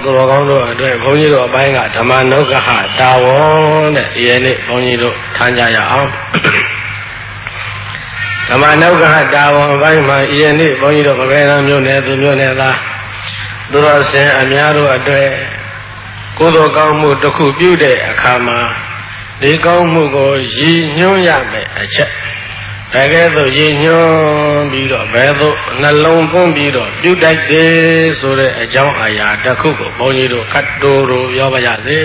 သူတော်ကောင်းတို့အတွက်ဘုန်းကြီးတို့အပိုင်းကဓမ္မနုက္ခတာဝေါတဲ့ဒီနေ့ဘုန်းကြီးတို့ထမ်းကြရအောင်ဓမ္မနုက္ခတာဝေါအပိုင်းမှာဒီနေ့ဘုန်းကြီးတို့ပပဲရန်မြို့နယ်သူမြို့နယ်သားသူတော်စင်အများတို့အတွက်ကိုယ်တော်ကောင်းမှုတစ်ခုပြုတဲ့အခါမှာဒီကောင်းမှုကိုရည်ညွှန်းရမယ်အချက်တကယ်တော့ရည်ညွှန်းပြီးတော့ဘယ်သို့နှလုံးသွင်းပြီးတော့ပြုတတ်တယ်ဆိုတဲ့အကြောင်းအရာတစ်ခုကိုဘုန်းကြီးတို့ခတ်တိုးတို့ပြောပါရစေ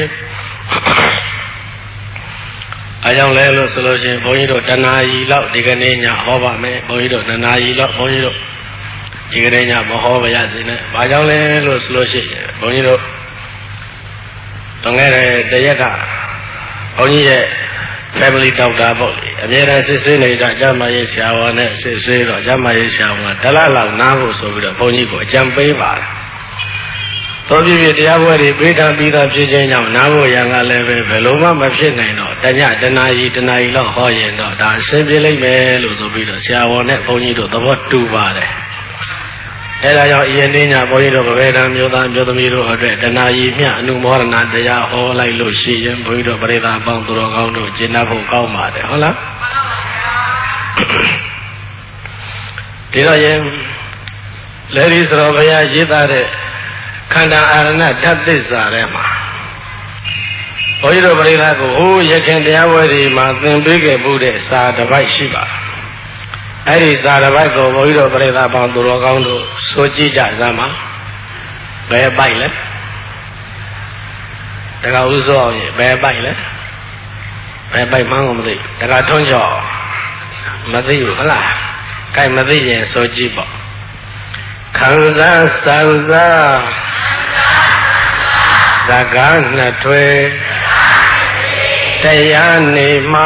အကြောင်းလဲလို့ဆိုလို့ရှိရင်ဘုန်းကြီးတို့တဏှာကြီးလောက်ဒီကနေ့ညဟောပါမယ်ဘုန်းကြီးတို့တဏှာကြီးလောက်ဘုန်းကြီးတို့ဒီကနေ့ညမဟောပါရစေနဲ့ဘာကြောင့်လဲလို့ဆိုလို့ရှိရင်ဘုန်းကြီးတို့တငယ်တဲ့တရက်ကဘုန်းကြီးရဲ့ family doctor ပေါ့လေအမြဲတမ်းစစ်ဆေးနေတာကျမရေးဆရာဝန်နဲ့စစ်ဆေးတော့ကျမရေးဆရာဝန်တလားလောက်နားဖို့ဆိုပြီးတော့ဘုန်းကြီးကိုအကြံပေးပါတယ်တော်ပြည့်တရားပွဲတွေပေးထားပြီးသားဖြစ်ခြင်းကြောင့်နားဖို့ရံကလည်းပဲဘယ်လိုမှမဖြစ်နိုင်တော့တညတနာရီလောက်ဟောရင်တော့ဒါအဆင်ပြေလိမ့်မယ်လို့ဆိုပြီးတော့ဆရာဝန်နဲ့ဘုန်းကြီးတို့သဘောတူပါတယ်အဲဒါကြောင့်ယနေ့ညဘုန်းကြီးတို့ဗေဒံမျိုးသားမျိုးသမီးတို့အတွက်တဏှာကြီးမြအနုမောဒနာတရားဟောလိုက်လို့ရှိရင်ဘုန်းကြီးတို့ပရိသတ်အပေါင်းသူတော်ကောင်းတို့ကျင့်တတ်ဖို့ကောင်းပါတယ်ဟုတ်လားဒီတော့ရင်လေဒီစတော်ဘုရားရေးသားတဲ့ခန္ဓာအာရဏဓာတ်သစ္စာထဲမှာဘုန်းကြီးတို့ပရိသတ်ကိုဟိုရခင်တရားဝဲဒီမှာသင်ပေးခဲ့မှုတဲ့စာတစ်ပိုက်ရှိပါတယ်အဲ့ဒီစာတစ်ပိုက်ကိုဘုန်းကြီးတို့ပြိဿပေါင်းသူတော်ကောင်းတို့ဆိုကြည့်ကြစမ်းပါဘယ်ပိုက်လဲတခါဥစောအောင်ဘယ်ပိုက်လဲဘယ်ပိုက်မှန်းကိုမသိတခါထွန်းချော်မသိဘူးဟုတ်လားကြိုက်မသိရင်ဆိုကြည့်ပေါ့ခန္ဓာစံစားသက္ကနှစ်ထွေတရားနေမှာ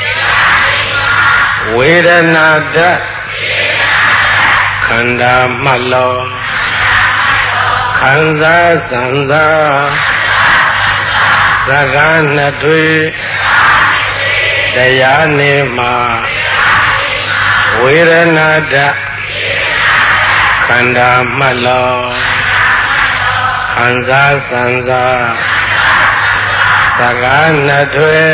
ဝေဒနာဓာတ်ခန္ဓာမှလောခံစားစံသာသက္ကနှစ်ထွေတရားနေမှာဝေဒနာဓာတ်ခန္ဓာမှလောခံစားစံသာသက္ကနှစ်ထွေ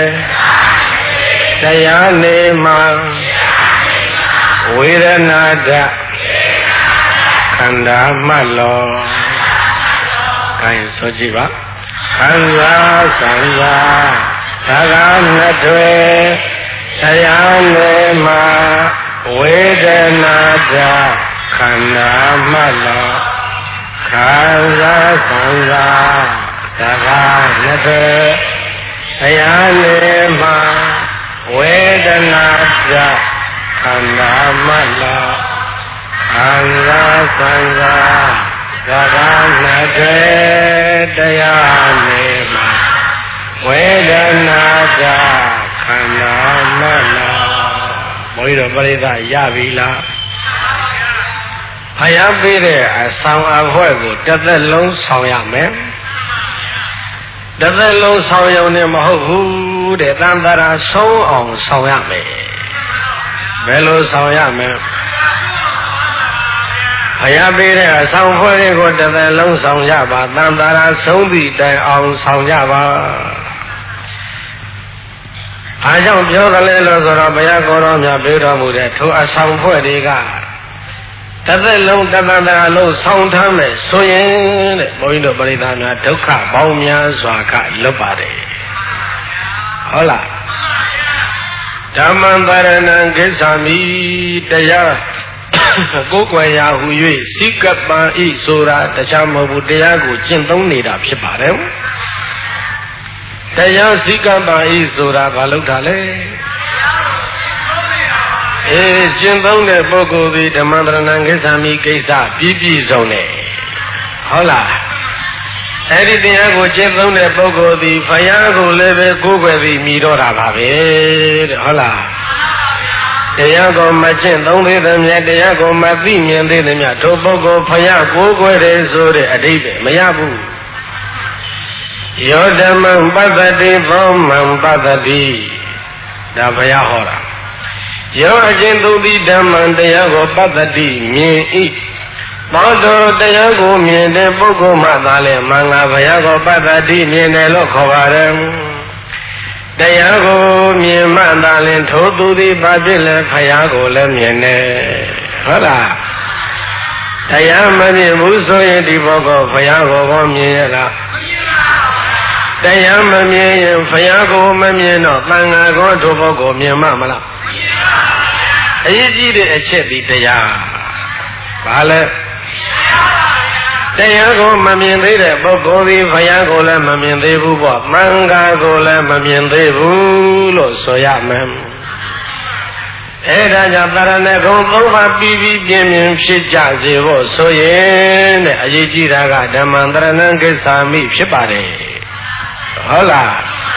တရားနေမှာဝေဒနာဓာတ်ခန္ဓာမှလောကိုင်းဆိုကြည့်ပါခန္ဓာသံဃာသက္ကနှစ်ထွေတရားနေမှာဝေဒနာဓာတ်ခန္ဓာမှလောခန္ဓာသံဃာသက္ကနှစ်ထွေတရားနေမှာဝေဒနာဓာတ်ခန္ဓာမှလောခန္ဓာသံဃာသက္ကနှစ်ထွေတရားနေမှာဝေဒနာဓာတ်ခန္ဓာမှလောဘုန်းကြီးတို့ပြိဿရပြီလားဖယားပေးတဲ့အဆောင်အဖွဲ့ကိုတစ်သက်လုံးဆောင်ရမယ်တစ်သက်လုံးဆောင်ရုံနဲ့မဟုတ်ဘူးတဲ့တန်တရာဆုံးအောင်ဆောင်ရမယ်ဘယ်လိုဆောင်ရမလဲဘုရားပေးတဲ့အဆောင်ဖွဲ့တွေကိုတစ်သက်လုံးဆောင်ကြပါတန်တရာဆုံးသည့်တိုင်အောင်ဆောင်ကြပါအားကြောင့်ပြောကြလဲလို့ဆိုတော့ဘုရားကိုယ်တော်မြတ်ပေးတော်မူတဲ့ထိုအဆောင်ဖွဲ့တွေကတစ်သက်လုံးတန်တရာလုံးဆောင်ထားမယ်ဆိုရင်တဲ့ဘုန်းကြီးတို့ပရိသတ်များဒုက္ခပေါင်းများစွာကလွတ်ပါတယ်ဟုတ်လားဓမ္မံတရဏံကိစ္ဆာမိတရားကိုယ်ကွယ်ရာဟူ၍စိကပ္ပံဤဆိုတာတရားမဟုတ်ဘူးတရားကိုကျင့်သုံးနေတာဖြစ်ပါတယ်တရားစိကပ္ပံဤဆိုတာဘာလို့ထားလဲကျင့်သုံးတဲ့ပုဂ္ဂိုလ်သည်ဓမ္မံတရဏံကိစ္ဆာမိကိစ္စပြည့်စုံတယ်ဟုတ်လားအဲ့ဒီတရားကိုကျင့်သုံးတဲ့ပုဂ္ဂိုလ်သည်ဘုရားကိုလည်းပဲကိုယ်ွယ်ပြီးမြည်တော့တာပါပဲတဲ့ဟုတ်လားတရားကိုမကျင့်သုံးသေးသမျှတရားကိုမသိမြင်သေးသမျှထိုပုဂ္ဂိုလ်ဘုရားကိုယ်ွယ်တယ်ဆိုတဲ့အဓိပ္ပာယ်မရဘူးယောဓမ္မံပတ္တိဘောမံပတ္တိဒါဘုရားဟောတာယောအကျဉ်သူသည်ဓမ္မံတရားကိုပတ္တိမြင်၏ဘောတော်တရားကိုမြင်တဲ့ပုဂ္ဂိုလ်မှသာလေမင်္ဂဘုရားကိုပတ္တိမြင်တယ်လို့ခေါ်ပါတယ်တရားကိုမြင်မှသာလင်ထိုသူသည်ဘာဖြစ်လဲဘုရားကိုလည်းမြင်တယ်ဟုတ်လားတရားမမြင်ဘူးဆိုရင်ဒီပုဂ္ဂိုလ်ဘုရားကိုမြင်ရလားတရားမမြင်ရင်ဘုရားကိုမမြင်တော့သံဃာကိုထိုပုဂ္ဂိုလ်မြင်မှမလားအရေးကြီးတဲ့အချက်ဒီတရားဘာလဲတရားကိုမမြင်သေးတဲ့ပုဂ္ဂိုလ်သည်ဘုရားကိုလည်းမမြင်သေးဘူးပေါ့သံဃာကိုလည်းမမြင်သေးဘူးလို့ဆိုရမယ်အဲဒါကြောင့်သရဏဂုံ၃ပါးပြီးပြီးပြင်းပြင်းဖြစ်ကြစေဖို့ဆိုရင်တဲ့အရေးကြီးတာကဓမ္မံသရဏံကိစ္ဆာမိဖြစ်ပါတယ်ဟုတ်လား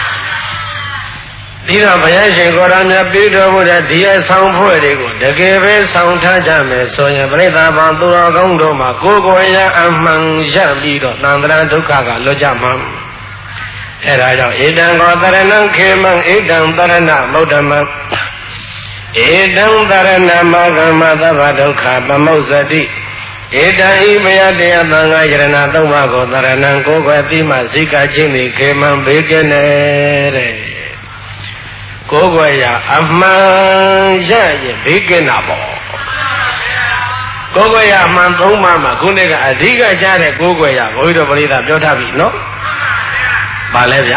ဒီတော့ဘုရားရှင်ကိုယ်တော်မြတ်ပြုတော်မူတဲ့ဒီအဆောင်ဖွဲ့တွေကိုတကယ်ပဲဆောင်ထားကြမယ်ဆိုရင်ပြိဿဘောင်သူတော်ကောင်းတို့မှာကိုယ်ကိုယ်ရအမှန်ရပြီးတော့သံဃာဒုက္ခကလွတ်ကြမှာအဲဒါကြောင့်ဧတံကောတရဏံခေမံဧတံတရဏမௌဓမံဧတံတရဏမဂမသဗ္ဗဒုက္ခပမုစ္ဆတိဧတံဤမယတရားသံဃာယရဏသုံးပါးကိုတရဏံကိုယ်ွယ်ပြီးမှဇိကချင်းသည်ခေမံဘေးကင်းတဲ့ကိုယ်ွယ်ရအမှန်ရရင်ဘေးကင်းတာပေါ့ကိုယ်ွယ်ရအမှန်သုံးပါးမှာခုနကအဓိကကြားတဲ့ကိုယ်ွယ်ရဘုရားတော်ပရိသတ်ပြောထားပြီနော်ပါလဲဗျာ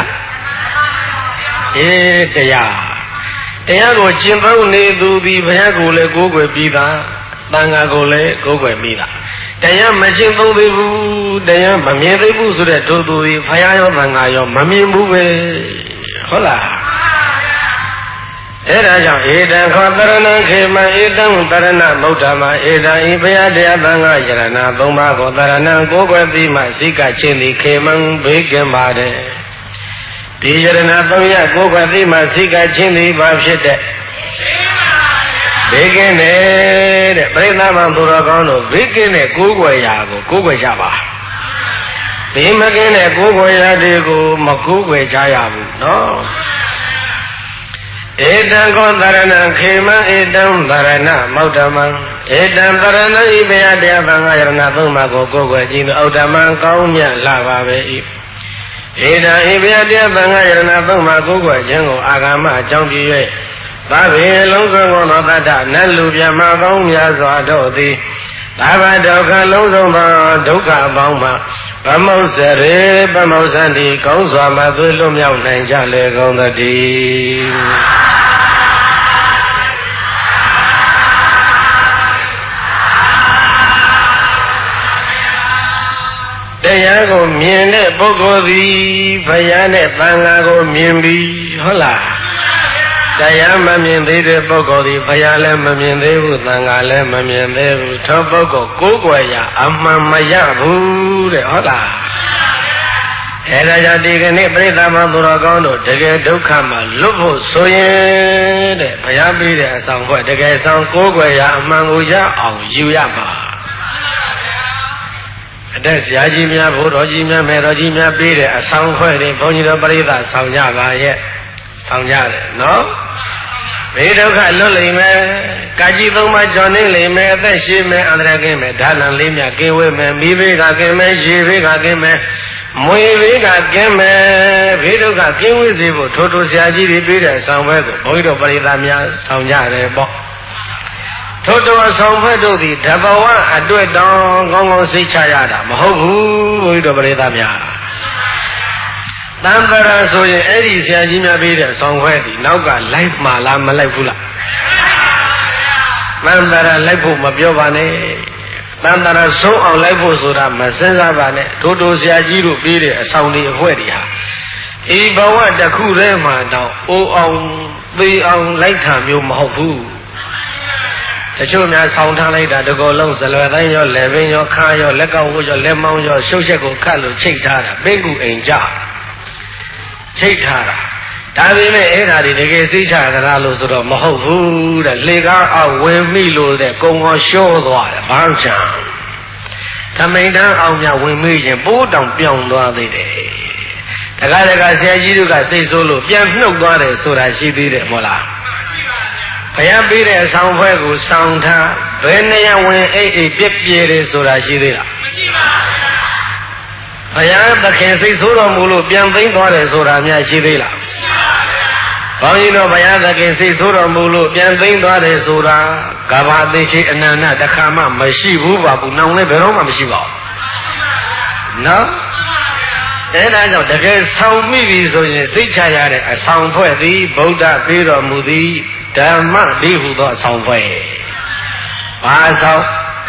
တရားကိုကျင့်သုံးနေသူသည်ဘုရားကိုလည်းကိုးကွယ်ပြီးသားသံဃာကိုလည်းကိုးကွယ်ပြီးသားတရားမကျင့်သုံးသေးဘူးတရားမမြင်သေးဘူးဆိုတဲ့ထိုသူသည်ဘုရားရောသံဃာရောမမြင်ဘူးပဲဟုတ်လားအဲဒါကြောင့်ဧတံခောတရဏံခေမံဧတံတရဏမௌဓမံဧတံဤဘုရားတရားသံဃာယရဏသုံးပါးကိုတရဏံကိုးကွယ်ပြီးမှစိကချင်းသည်ခေမံဘေးကင်းပါတယ်ဒီယရဏသုံးရကိုယ်ကသိမှစိကချင်းသည်ဘာဖြစ်တဲ့ဘေးကင်းတဲ့ပြိဿမသူတော်ကောင်းတို့ဘေးကင်းတဲ့ကိုယ်ွယ်ရာကိုကိုယ်ွယ်ကြပါဘေးမကင်းတဲ့ကိုယ်ွယ်ရာတွေကိုမကိုယ်ွယ်ကြရဘူးနော်ဧတံကောတရဏံခေမံဧတံတရဏမௌဓမံဧတံတရဏံဤဘုရားတရားသံဃာယရဏသုံးပါးကိုကိုယ်ွယ်ကြည့်ဩဓမံကောင်းမြတ်လာပါပဲဤဧတံဤဘုရားတရားသံဃာယရဏသုံးပါးကိုယ်ွယ်ခြင်းကိုအာဂမအကြောင်းပြု၍သဗ္ဗေလုံးစုံသောတတ္တနတ်လူမြတ်မကောင်းများစွာတို့သည်သဗ္ဗဒုက္ခလုံးစုံသောဒုက္ခအပေါင်းမှဗမုစ္ဆရေဗမုစ္ဆန္တိကောင်းစွာမှသွေလွတ်မြောက်နိုင်ကြလေကုန်သတည်းတရားကိုမြင်တဲ့ပုဂ္ဂိုလ်သည်ဘုရားနဲ့သံဃာကိုမြင်ပြီးဟုတ်လားတရားမမြင်သေးတဲ့ပုဂ္ဂိုလ်သည်ဘုရားလည်းမမြင်သေးဘူးသံဃာလည်းမမြင်သေးဘူးထိုပုဂ္ဂိုလ်ကိုယ်ွယ်ရအမှန်မရဘူးတဲ့ဟုတ်လားအဲဒါကြောင့်ဒီကနေ့ပြိဿမသူတော်ကောင်းတို့တကယ်ဒုက္ခမှာလွတ်ဖို့ဆိုရင်တဲ့ဘုရားပေးတဲ့အဆောင်ခွဲတကယ်ဆောင်ကိုယ်ွယ်ရအမှန်ကိုရအောင်ယူရမှာအတက်ဆရာကြီးများဘုတော်ကြီးများမေတော်ကြီးများပေးတဲ့အဆောင်ခွဲတွေဘုန်းကြီးတို့ပရိသတ်ဆောင်ကြပါရဲ့ဆောင်ကြတယ်နော်ဘေးဒုက္ခလွတ်လိမ့်မယ်ကာကြီးသုံးပါးကြော်နေလိမ့်မယ်အသက်ရှိမယ်အန္တရာယ်ကင်းမယ်ဓာလံလေးမြကင်းဝေးမယ်မိဘေးကကင်းမယ်ရေဘေးကကင်းမယ်မွေဘေးကကင်းမယ်ဘေးဒုက္ခကင်းဝေးစေဖို့ထိုးထိုးဆရာကြီးတွေပေးတဲ့အဆောင်ခွဲကိုဘုန်းကြီးတို့ပရိသတ်များဆောင်ကြတယ်ပေါ့ထို့တော်အဆောင်ဖက်တို့သည်တဘဝအတွက်တောင်ကောင်းကောင်းစိတ်ချရတာမဟုတ်ဘူးဘုန်းကြီးတို့ပရိသတ်များတန်တရာဆိုရင်အဲ့ဒီဆရာကြီးများပေးတဲ့ဆောင်ခွဲသည်နောက်ကလိုက်မှာလားမလိုက်ဘူးလားတန်တရာလိုက်ဖို့မပြောပါနဲ့တန်တရာဆုံးအောင်လိုက်ဖို့ဆိုတာမစင်စားပါနဲ့ထို့တော်ဆရာကြီးတို့ပေးတဲ့အဆောင်တွေအခွဲတွေဟာဤဘဝတစ်ခုတည်းမှာတော့အိုးအောင်သေအောင်လိုက်တာမျိုးမဟုတ်ဘူးတချို့များဆောင်းထားလိုက်တာတကောလုံးဇလွယ်တိုင်းရောလက်ပင်ရောခါရောလက်ကောက်ဝရောလက်မောင်းရောရှုပ်ချက်ကိုခတ်လို့ချိတ်ထားတာပင်ကူအိမ်ကြချိတ်ထားတာဒါပေမဲ့အဲ့ဒါတွေတကယ်စိတ်ချကြတာလို့ဆိုတော့မဟုတ်ဘူးတဲ့လေကားအောင်ဝင်မိလို့တဲ့ကုံကောရှောသွားတယ်ဘာချံသမိန်တန်းအောင်မြဝင်မိရင်ပိုးတောင်ပြောင်းသွားသေးတယ်တခါတခါဆရာကြီးတို့ကစိတ်ဆိုးလို့ပြန်နှုတ်သွားတယ်ဆိုတာရှိသေးတယ်မဟုတ်လားဘုရားပေးတဲ့အဆောင်ဖွဲ့ကိုဆောင်ထားဘယ်နေရာဝင်အိပ်ပြက်ပြေတယ်ဆိုတာရှိသေးလားမရှိပါဘူးဘုရားသခင်စိတ်ဆိုးတော်မူလို့ပြန်သိမ်းသွားတယ်ဆိုတာများရှိသေးလားမရှိပါဘူးဘုန်းကြီးတို့ဘုရားသခင်စိတ်ဆိုးတော်မူလို့ပြန်သိမ်းသွားတယ်ဆိုတာကဘာသိရှိအနန္တတခါမှမရှိဘူးပါဘူးနောင်လည်းဘယ်တော့မှမရှိပါဘူးနော်အဲ့ဒါကြောင့်တကယ်ဆောင်မိပြီဆိုရင်စိတ်ချရတဲ့အဆောင်ဖွဲ့သည်ဗုဒ္ဓပေးတော်မူသည်ဓမ္မတိဟုသောအဆောင်ဖွဲ့ဘာအဆောင်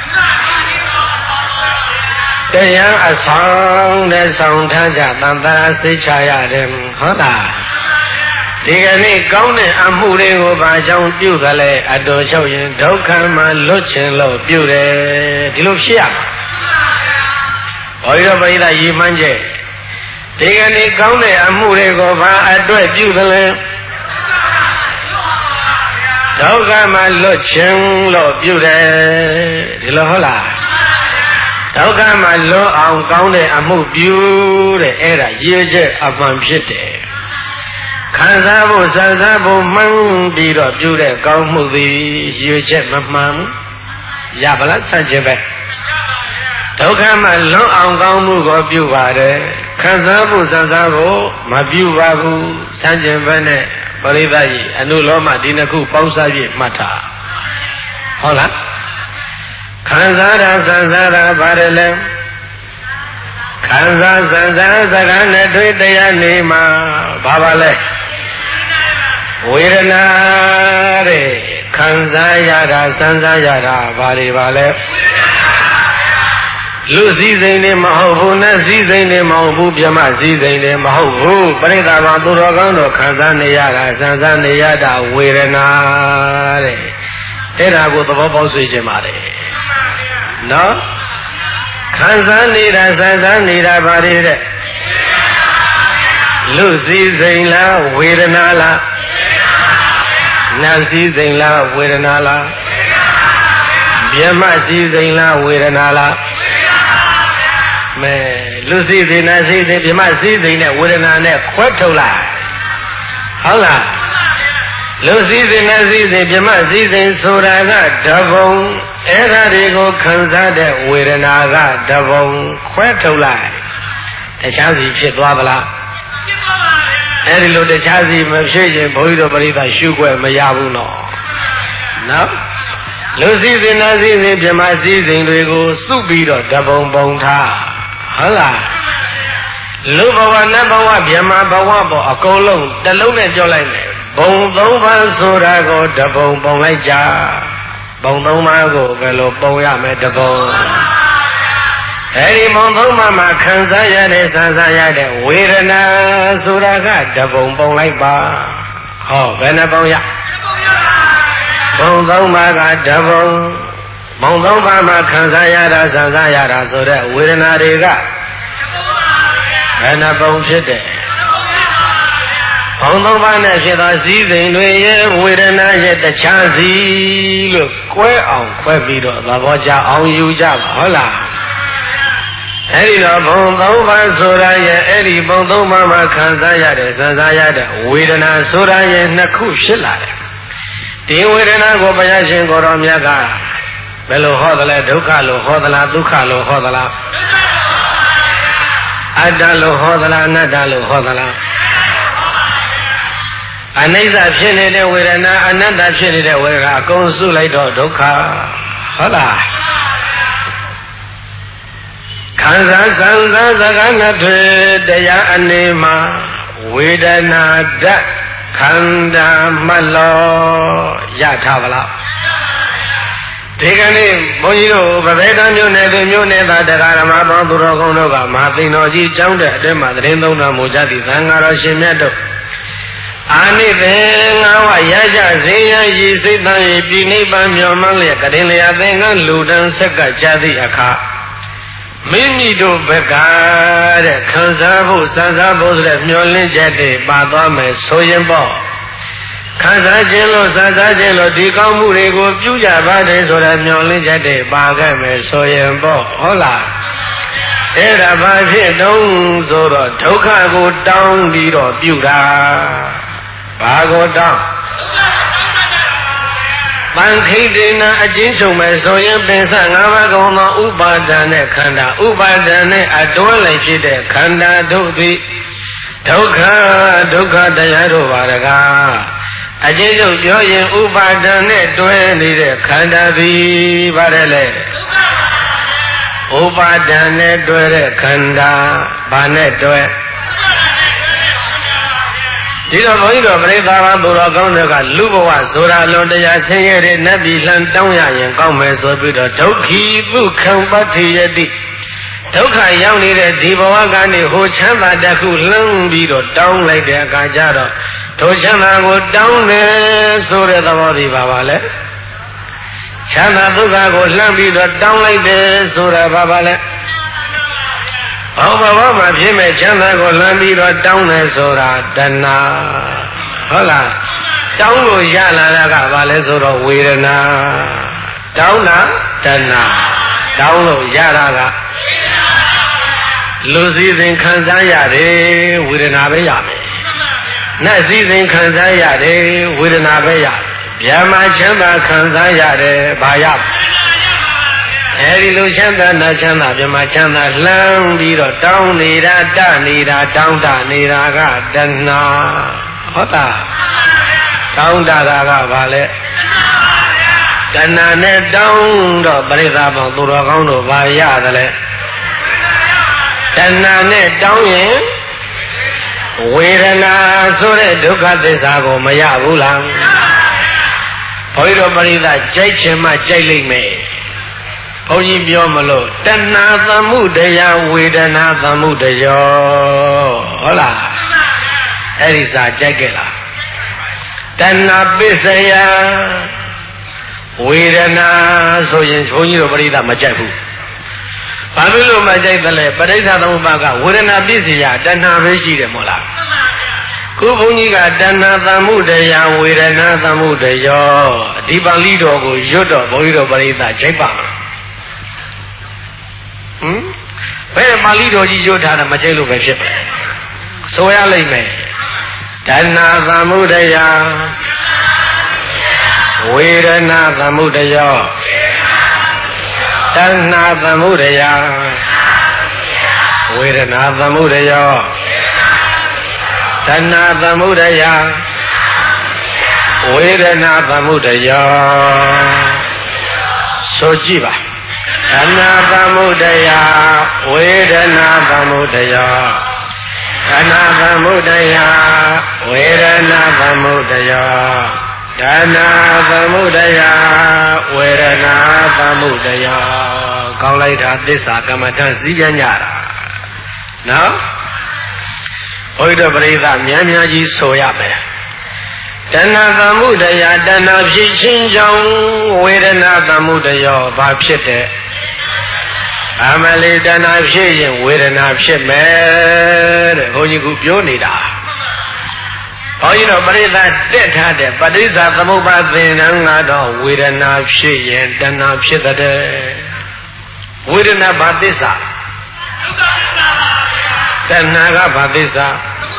တရားအဆောင်နဲ့ဆောင်ထားကြတန်တာစိတ်ချရတယ်ဟုတ်လားဒီကနေ့ကောင်းတဲ့အမှုတွေကိုဘာကြောင့်ပြုကြလဲအတော်လျှောက်ရင်ဒုက္ခမှလွတ်ခြင်းလို့ပြုတယ်ဒီလိုဖြစ်ရမှာဘုရားပရိသတ်ရည်မှန်းချက်ဒီကနေ့ကောင်းတဲ့အမှုတွေကိုဘာအတွက်ပြုကြလဲဒုက္ခမှလွတ်ခြင်းလို့ပြုတယ်ဒီလိုဟုတ်လားဒုက္ခမှလွတ်အောင်ကောင်းတဲ့အမှုပြုတဲ့အဲ့ဒါရည်ချက်အမှန်ဖြစ်တယ်ခံစားဖို့စံစားဖို့မှန်းပြီးတော့ပြုတဲ့ကောင်းမှုသည်ရည်ချက်မမှန်ရပါလားဆန့်ကျင်ပဲဒုက္ခမှလွတ်အောင်ကောင်းမှုကိုပြုပါတယ်ခံစားဖို့စံစားဖို့မပြုပါဘူးဆန့်ကျင်ဘက်နဲ့ပရိသတ်ကြီးအနုလောမဒီနှစ်ခုပေါင်းစားပြီးမှတ်ထားဟုတ်လားခံစားတာစံစားတာပါတယ်လဲခံစားစံစားစကားနဲ့တွေ့တရားနေမှာဘာပါလဲဝေဒနာတဲ့ခံစားရတာစံစားရတာဘာတွေပါလဲလူစည်းစိမ်နေမဟုတ်ဘူးနဲ့စည်းစိမ်နေမဟုတ်ဘူးပြမစည်းစိမ်နေမဟုတ်ဘူးပရိသတ်ဘာသူတော်ကောင်းတို့ခံစားနေရတာစံစားနေရတာဝေဒနာတဲ့အဲ့ဒါကိုသဘောပေါက်စေချင်ပါတယ်နော်ခံစားနေတာစံစားနေတာဘာတွေတဲ့လူစည်းစိမ်လားဝေဒနာလားနတ်စည်းစိမ်လားဝေဒနာလားပြမစည်းစိမ်လားဝေဒနာလားမဲလူစည်းစိမ်နတ်စည်းစိမ်ပြမစည်းစိမ်နဲ့ဝေဒနာနဲ့ခွဲထုတ်လိုက်ဟုတ်လားလူစည်းစိမ်နတ်စည်းစိမ်ပြမစည်းစိမ်ဆိုတာကဓဘုံအဲ့ဒါတွေကိုခံစားတဲ့ဝေဒနာကဓဘုံခွဲထုတ်လိုက်တခြားစီဖြစ်သွားပါလားဖြစ်သွားပါဗျာအဲ့ဒီလိုတခြားစီမဖြစ်ရင်ဘုန်းကြီးတို့ပရိသတ်ရှုွက်မရဘူးနော်လူစည်းစိမ်နတ်စည်းစိမ်ပြမစည်းစိမ်တွေကိုစုပြီးတော့ဓဘုံပုံထားဟုတ်လားလူဘဝနတ်ဘဝဗြဟ္မာဘဝပေါ်အကုန်လုံးတစ်လုံးနဲ့ပြောလိုက်မယ်ဘုံသုံးပါးဆိုတာကိုဓဘုံပုံလိုက်ကြဘုံသုံးပါးကိုဘယ်လိုပုံရမလဲဓဘုံအဲဒီဘုံသုံးပါးမှာခံစားရတဲ့စံစားရတဲ့ဝေဒနာဆိုတာကဓဘုံပုံလိုက်ပါဟောဘယ်နှပုံရဘုံသုံးပါးကဓဘုံဘုံသုံးပါးမှာခံစားရတာစံစားရတာဆိုတဲ့ဝေဒနာတွေကဘယ်နှပုံဖြစ်တယ်ဘုံသုံးပါးနဲ့ဖြစ်သောစည်းစိမ်တွေရဲ့ဝေဒနာရဲ့တခြားစီလို့ကွဲအောင်ခွဲပြီးတော့သဘောကျအောင်ယူကြပါဟုတ်လားအဲ့ဒီတော့ဘုံသုံးပါးဆိုတာရဲ့အဲ့ဒီဘုံသုံးပါးမှာခံစားရတဲ့စံစားရတဲ့ဝေဒနာဆိုတာရဲ့နှစ်ခုဖြစ်လာတယ်ဒီဝေဒနာကိုဘုရားရှင်ကိုရောမြတ်ကဘယ်လိုဟောသလဲဒုက္ခလို့ဟောသလားဒုက္ခလို့ဟောသလားအတ္တလို့ဟောသလားအနတ္တလို့ဟောသလားအနိစ္စဖြစ်နေတဲ့ဝေဒနာအနတ္တဖြစ်နေတဲ့ဝေဒနာအကုန်စုလိုက်တော့ဒုက္ခဟုတ်လားခံစားစံစားစကားနဲ့တွေ့တရားအနေမှာဝေဒနာဓာတ်ခန္ဓာမှတ်လို့ရထားပါလားဒီကနေ့ဘုန်းကြီးတို့ဗဗေဒမြို့နယ်သူမြို့နယ်သားတရားဓမ္မပေါင်းသူတော်ကောင်းတို့ကမဟာသိန်တော်ကြီးကျောင်းတဲ့အတွင်းမှာသတင်းသုံးတော်မူကြသည့်သံဃာတော်ရှင်မြတ်တို့အာနိသင်္ဃဝရကြစေရန်ရည်စိတ်တန်ရည်ပြည်နိဗ္ဗာန်မြော်မှန်းလျက်ကရင်လျာသင်္ကန်းလူတန်းဆက်ကကြသည့်အခါမိမိတို့ဘက်ကတဲ့ခံစားဖို့စံစားဖို့ဆိုတဲ့မျောလင့်ချက်တွေပါသွားမယ်ဆိုရင်ပေါ့ခံစားခြင်းလို့စံစားခြင်းလို့ဒီကောင်းမှုတွေကိုပြုကြပါတယ်ဆိုတဲ့မျောလင့်ချက်တွေပါခဲ့မယ်ဆိုရင်ပေါ့ဟုတ်လားအဲ့ဒါဘာဖြစ်တုံးဆိုတော့ဒုက္ခကိုတောင်းပြီးတော့ပြုတာဘာကိုတောင်းပန်ခိတေနအကျဉ်းချုပ်မဲ့ဆိုရင်ပင်စ၅ပါးကုန်သောဥပါဒဏ်နဲ့ခန္ဓာဥပါဒဏ်နဲ့အတွင်းလိုက်ဖြစ်တဲ့ခန္ဓာတို့သည်ဒုက္ခတရားတို့ပါတကားအကျဉ်းချုပ်ပြောရင်ဥပါဒဏ်နဲ့တွဲနေတဲ့ခန္ဓာသည်ပါတယ်လေဥပါဒဏ်နဲ့တွဲတဲ့ခန္ဓာဘာနဲ့တွဲဒီတော့ဘုန်းကြီးတို့ပြိဿဘာသူတော်ကောင်းတွေကလူဘဝဆိုတာလွန်တရားဆင်းရဲတဲ့နတ်ပြည်လှန်တောင်းရရင်ကောင်းမယ်ဆိုပြီးတော့ဒုက္ခိသုခံပတ္တိယတိဒုက္ခရောက်နေတဲ့ဒီဘဝကနေဟိုချမ်းသာတစ်ခုလှမ်းပြီးတော့တောင်းလိုက်တဲ့အခါကျတော့ထိုချမ်းသာကိုတောင်းတယ်ဆိုတဲ့သဘောဒီပါလဲချမ်းသာဒုက္ခကိုလှမ်းပြီးတော့တောင်းလိုက်တယ်ဆိုတာဘာလဲဘောဘဝမှာဖြစ်မဲ့ချမ်းသာကိုလှမ်းပြီးတော့တောင်းတယ်ဆိုတာတဏှာဟုတ်လားတောင်းလို့ရလာတာကဘာလဲဆိုတော့ဝေဒနာတောင်းတာတဏှာတောင်းလို့ရတာကလူစည်းစိမ်ခံစားရတယ်ဝေဒနာပဲရမယ်နတ်စည်းစိမ်ခံစားရတယ်ဝေဒနာပဲရဗျာမချမ်းသာခံစားရတယ်ဘာရအဲဒီလိုချမ်းသာနာချမ်းသာဗျာမချမ်းသာလှမ်းပြီးတော့တောင်းနေတာတနေတာတောင်းတနေတာကတဏှာဟုတ်တာတောင်းတတာကဘာလဲတဏှာနဲ့တောင်းတော့ပရိသတ်ပေါင်းသူတော်ကောင်းတို့ဘာရတယ်လဲတဏှာနဲ့တောင်းရင်ဝေဒနာဆိုတဲ့ဒုက္ခသစ္စာကိုမရဘူးလားဘုန်းကြီးတို့ပရိသတ်ကြိုက်ချင်မှကြိုက်လိမ့်မယ်ဘုန်းကြီးပြောမလို့တဏှာသမှုတရားဝေဒနာသမှုတရားဟုတ်လားအဲ့ဒီစာကြိုက်ကြလားတဏှာပစ္စယဝေဒနာဆိုရင်ဘုန်းကြီးတို့ပရိသတ်မကြိုက်ဘူးဘာဖြစ်လို့မကြိုက်သလဲပဋိစ္စသမုပ္ပါကဝေဒနာပစ္စယတဏှာပဲရှိတယ်မို့လားခုဘုန်းကြီးကတဏှာသမှုတရားဝေဒနာသမှုတရားဒီပါဠိတော်ကိုရွတ်တော့ဘုန်းကြီးတို့ပရိသတ်ကြိုက်ပါမှာဘယ်ပါဠိတော်ကြီးရွတ်ထားတာမကြိုက်လို့ပဲဖြစ်ပဲဆိုရလိမ့်မယ်တဏှာသမှုတရားဝေဒနာသမှုတရားတဏှာသမှုတရားဝေဒနာသမှုတရားတဏှာသမှုတရားဝေဒနာသမှုတရားဆိုကြည့်ပါတဏှာသမှုတရားဝေဒနာသမှုတရားတဏှာသမှုတရားဝေဒနာသမှုတရားတဏှာသမှုတရားဝေဒနာသမှုတရားကောင်းလိုက်တာသစ္စာကမ္မထစည်းကြကြတာနော်ဘုရားပရိသတ်များများကြီးဆိုရမယ်တဏှာသမှုတရားတဏှာဖြစ်ခြင်းကြောင့်ဝေဒနာသမှုတရားဘာဖြစ်တဲ့အမလေးတဏှာဖြစ်ရင်ဝေဒနာဖြစ်မယ်တဲ့ဘုန်းကြီးကပြောနေတာဘုန်းကြီးတို့ပရိသတ်တက်ထားတဲ့ပဋိစ္စသမုပ္ပါသင်္นานကတော့ဝေဒနာဖြစ်ရင်တဏှာဖြစ်တဲ့ဝေဒနာဘာသစ္စာတဏှာကဘာသစ္စာ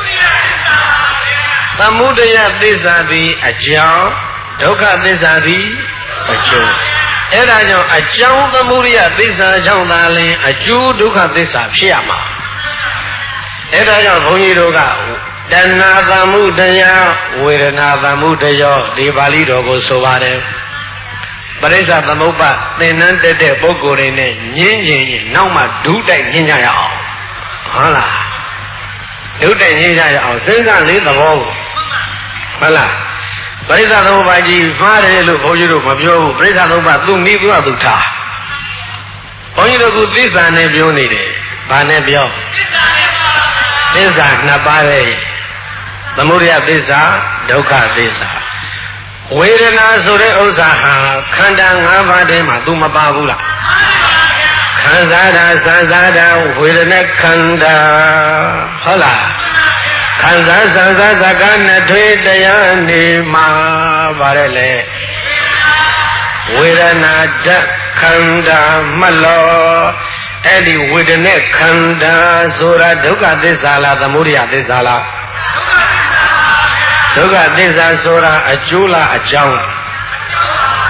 သမုဒယသစ္စာသည်အကြောင်းဒုက္ခသစ္စာသည်အကျိုးအဲ့ဒါကြောင့်အကြောင်းသမုဒယသစ္စာကြောင့်သာလျှင်အကျိုးဒုက္ခသစ္စာဖြစ်ရမှာအဲ့ဒါကြောင့်ဘုန်းကြီးတို့ကတဏှာသမှုတရားဝေဒနာသမှုတရားဒီပါဠိတော်ကိုဆိုပါတယ်ပရိစ္ဆသမုပ္ပါသင်္นานတက်တဲ့ပုဂ္ဂိုလ်တွေနဲ့ညင်းကျင်ရင်နောက်မှဒုတိုက်ညင်းကြရအောင်ဟုတ်လားဒုတိုက်ညင်းကြရအောင်စဉ်းစားလေးသဘောကိုဟုတ်လားပရိစ္ဆသမုပ္ပါကြီးမှားတယ်လို့ဘုန်းကြီးတို့မပြောဘူးပရိစ္ဆသမုပ္ပါသူမိသူကသူထားဘုန်းကြီးတို့ကသစ္စာနဲ့ပြောနေတယ်ဘာနဲ့ပြောသစ္စာနှစ်ပါးပဲသမုဒယသစ္စာဒုက္ခသစ္စာဝေဒနာဆိုတဲ့ဥစ္စာဟာခန္ဓာ၅ပါးထဲမှာသူမပါဘူးလားခံစားတာစံစားတာဝေဒနာခန္ဓာဟုတ်လားခံစားစံစားစကားနဲ့ထွေးတရားနေမှာပါတယ်လေဝေဒနာဓာတ်ခန္ဓာမလောအဲ့ဒီဝေဒနာခန္ဓာဆိုတာဒုက္ခသစ္စာလားသမုဒယသစ္စာလားဒုက္ခသစ္စာဆိုတာအကျိုးလားအကြောင်း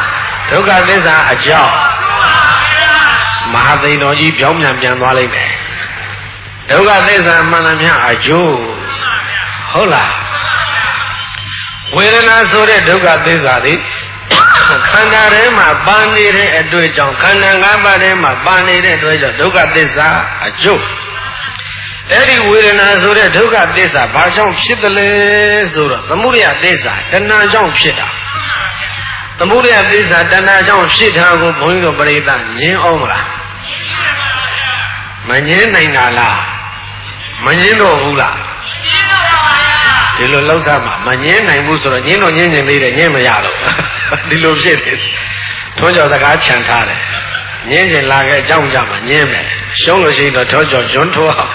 ဒုက္ခသစ္စာအကြောင်းမဟာသိတော်ကြီးပြောင်းပြန်သွားလိုက်မယ်ဒုက္ခသစ္စာမှန်သမျှအကျိုးဟုတ်လားဝေဒနာဆိုတဲ့ဒုက္ခသစ္စာသည်ခန္ဓာထဲမှာပါနေတဲ့အတွေ့အကြောင်းခန္ဓာ၅ပါးထဲမှာပါနေတဲ့အတွေ့အကြောင်းဒုက္ခသစ္စာအကျိုးအဲ့ဒီဝေဒနာဆိုတဲ့ဒုက္ခသစ္စာဘာကြောင့်ဖြစ်တယ်လဲဆိုတော့သမုဒယသစ္စာတဏှာကြောင့်ဖြစ်တာသမုဒယသစ္စာတဏှာကြောင့်ဖြစ်တာကိုဘုန်းကြီးတို့ပရိသတ်ငြင်းအောင်မလားမငြင်းနိုင်တာလားမငြင်းတော့ဘူးလားဒီလိုလောက်စားမှာမငြင်းနိုင်ဘူးဆိုတော့ငြင်းတော့ငြင်းနေသေးတယ်ငြင်းမရတော့ဒီလိုဖြစ်တယ်ထွန်းကြော်စကားခြံထားတယ်ငြင်းရင်လာခဲ့အကြောင်းကြမှာငြင်းမယ်ရှုံးလို့ရှိရင်တော့ထွန်းကြော်ဂျွန်းထိုးအောင်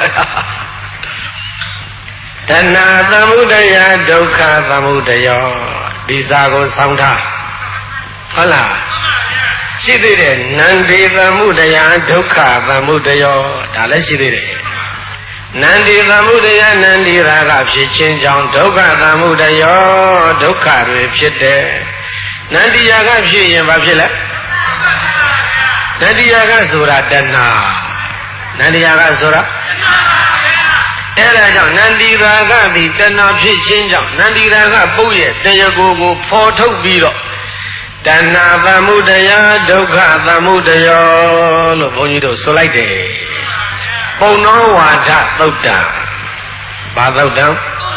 တဏှာသမုဒယဒုက္ခသမုဒယောဒီစာကိုဆောင်းထားဟုတ်လားရှိသေးတယ်နန္ဒီသမုဒယဒုက္ခသမုဒယောဒါလည်းရှိသေးတယ်နန္ဒီသမုဒယနန္ဒီရာဂဖြစ်ခြင်းကြောင့်ဒုက္ခသမုဒယောဒုက္ခတွေဖြစ်တယ်နန္ဒီရာဂဖြစ်ရင်ဘာဖြစ်လဲနန္ဒီရာဂဆိုတာတဏှာနန္ဒီရာဂဆိုတာအဲ့ဒါကြောင့်နန္ဒီရာဂသည်တဏှာဖြစ်ခြင်းကြောင့်နန္ဒီရာဂပုရဲ့တရားကိုဖော်ထုတ်ပြီးတော့တဏှာသမုဒယဒုက္ခသမုဒယောလို့ဘုန်းကြီးတို့ဆိုလိုက်တယ်ပုံနောဝါဒသုတ်တံဘာသုတ်တံ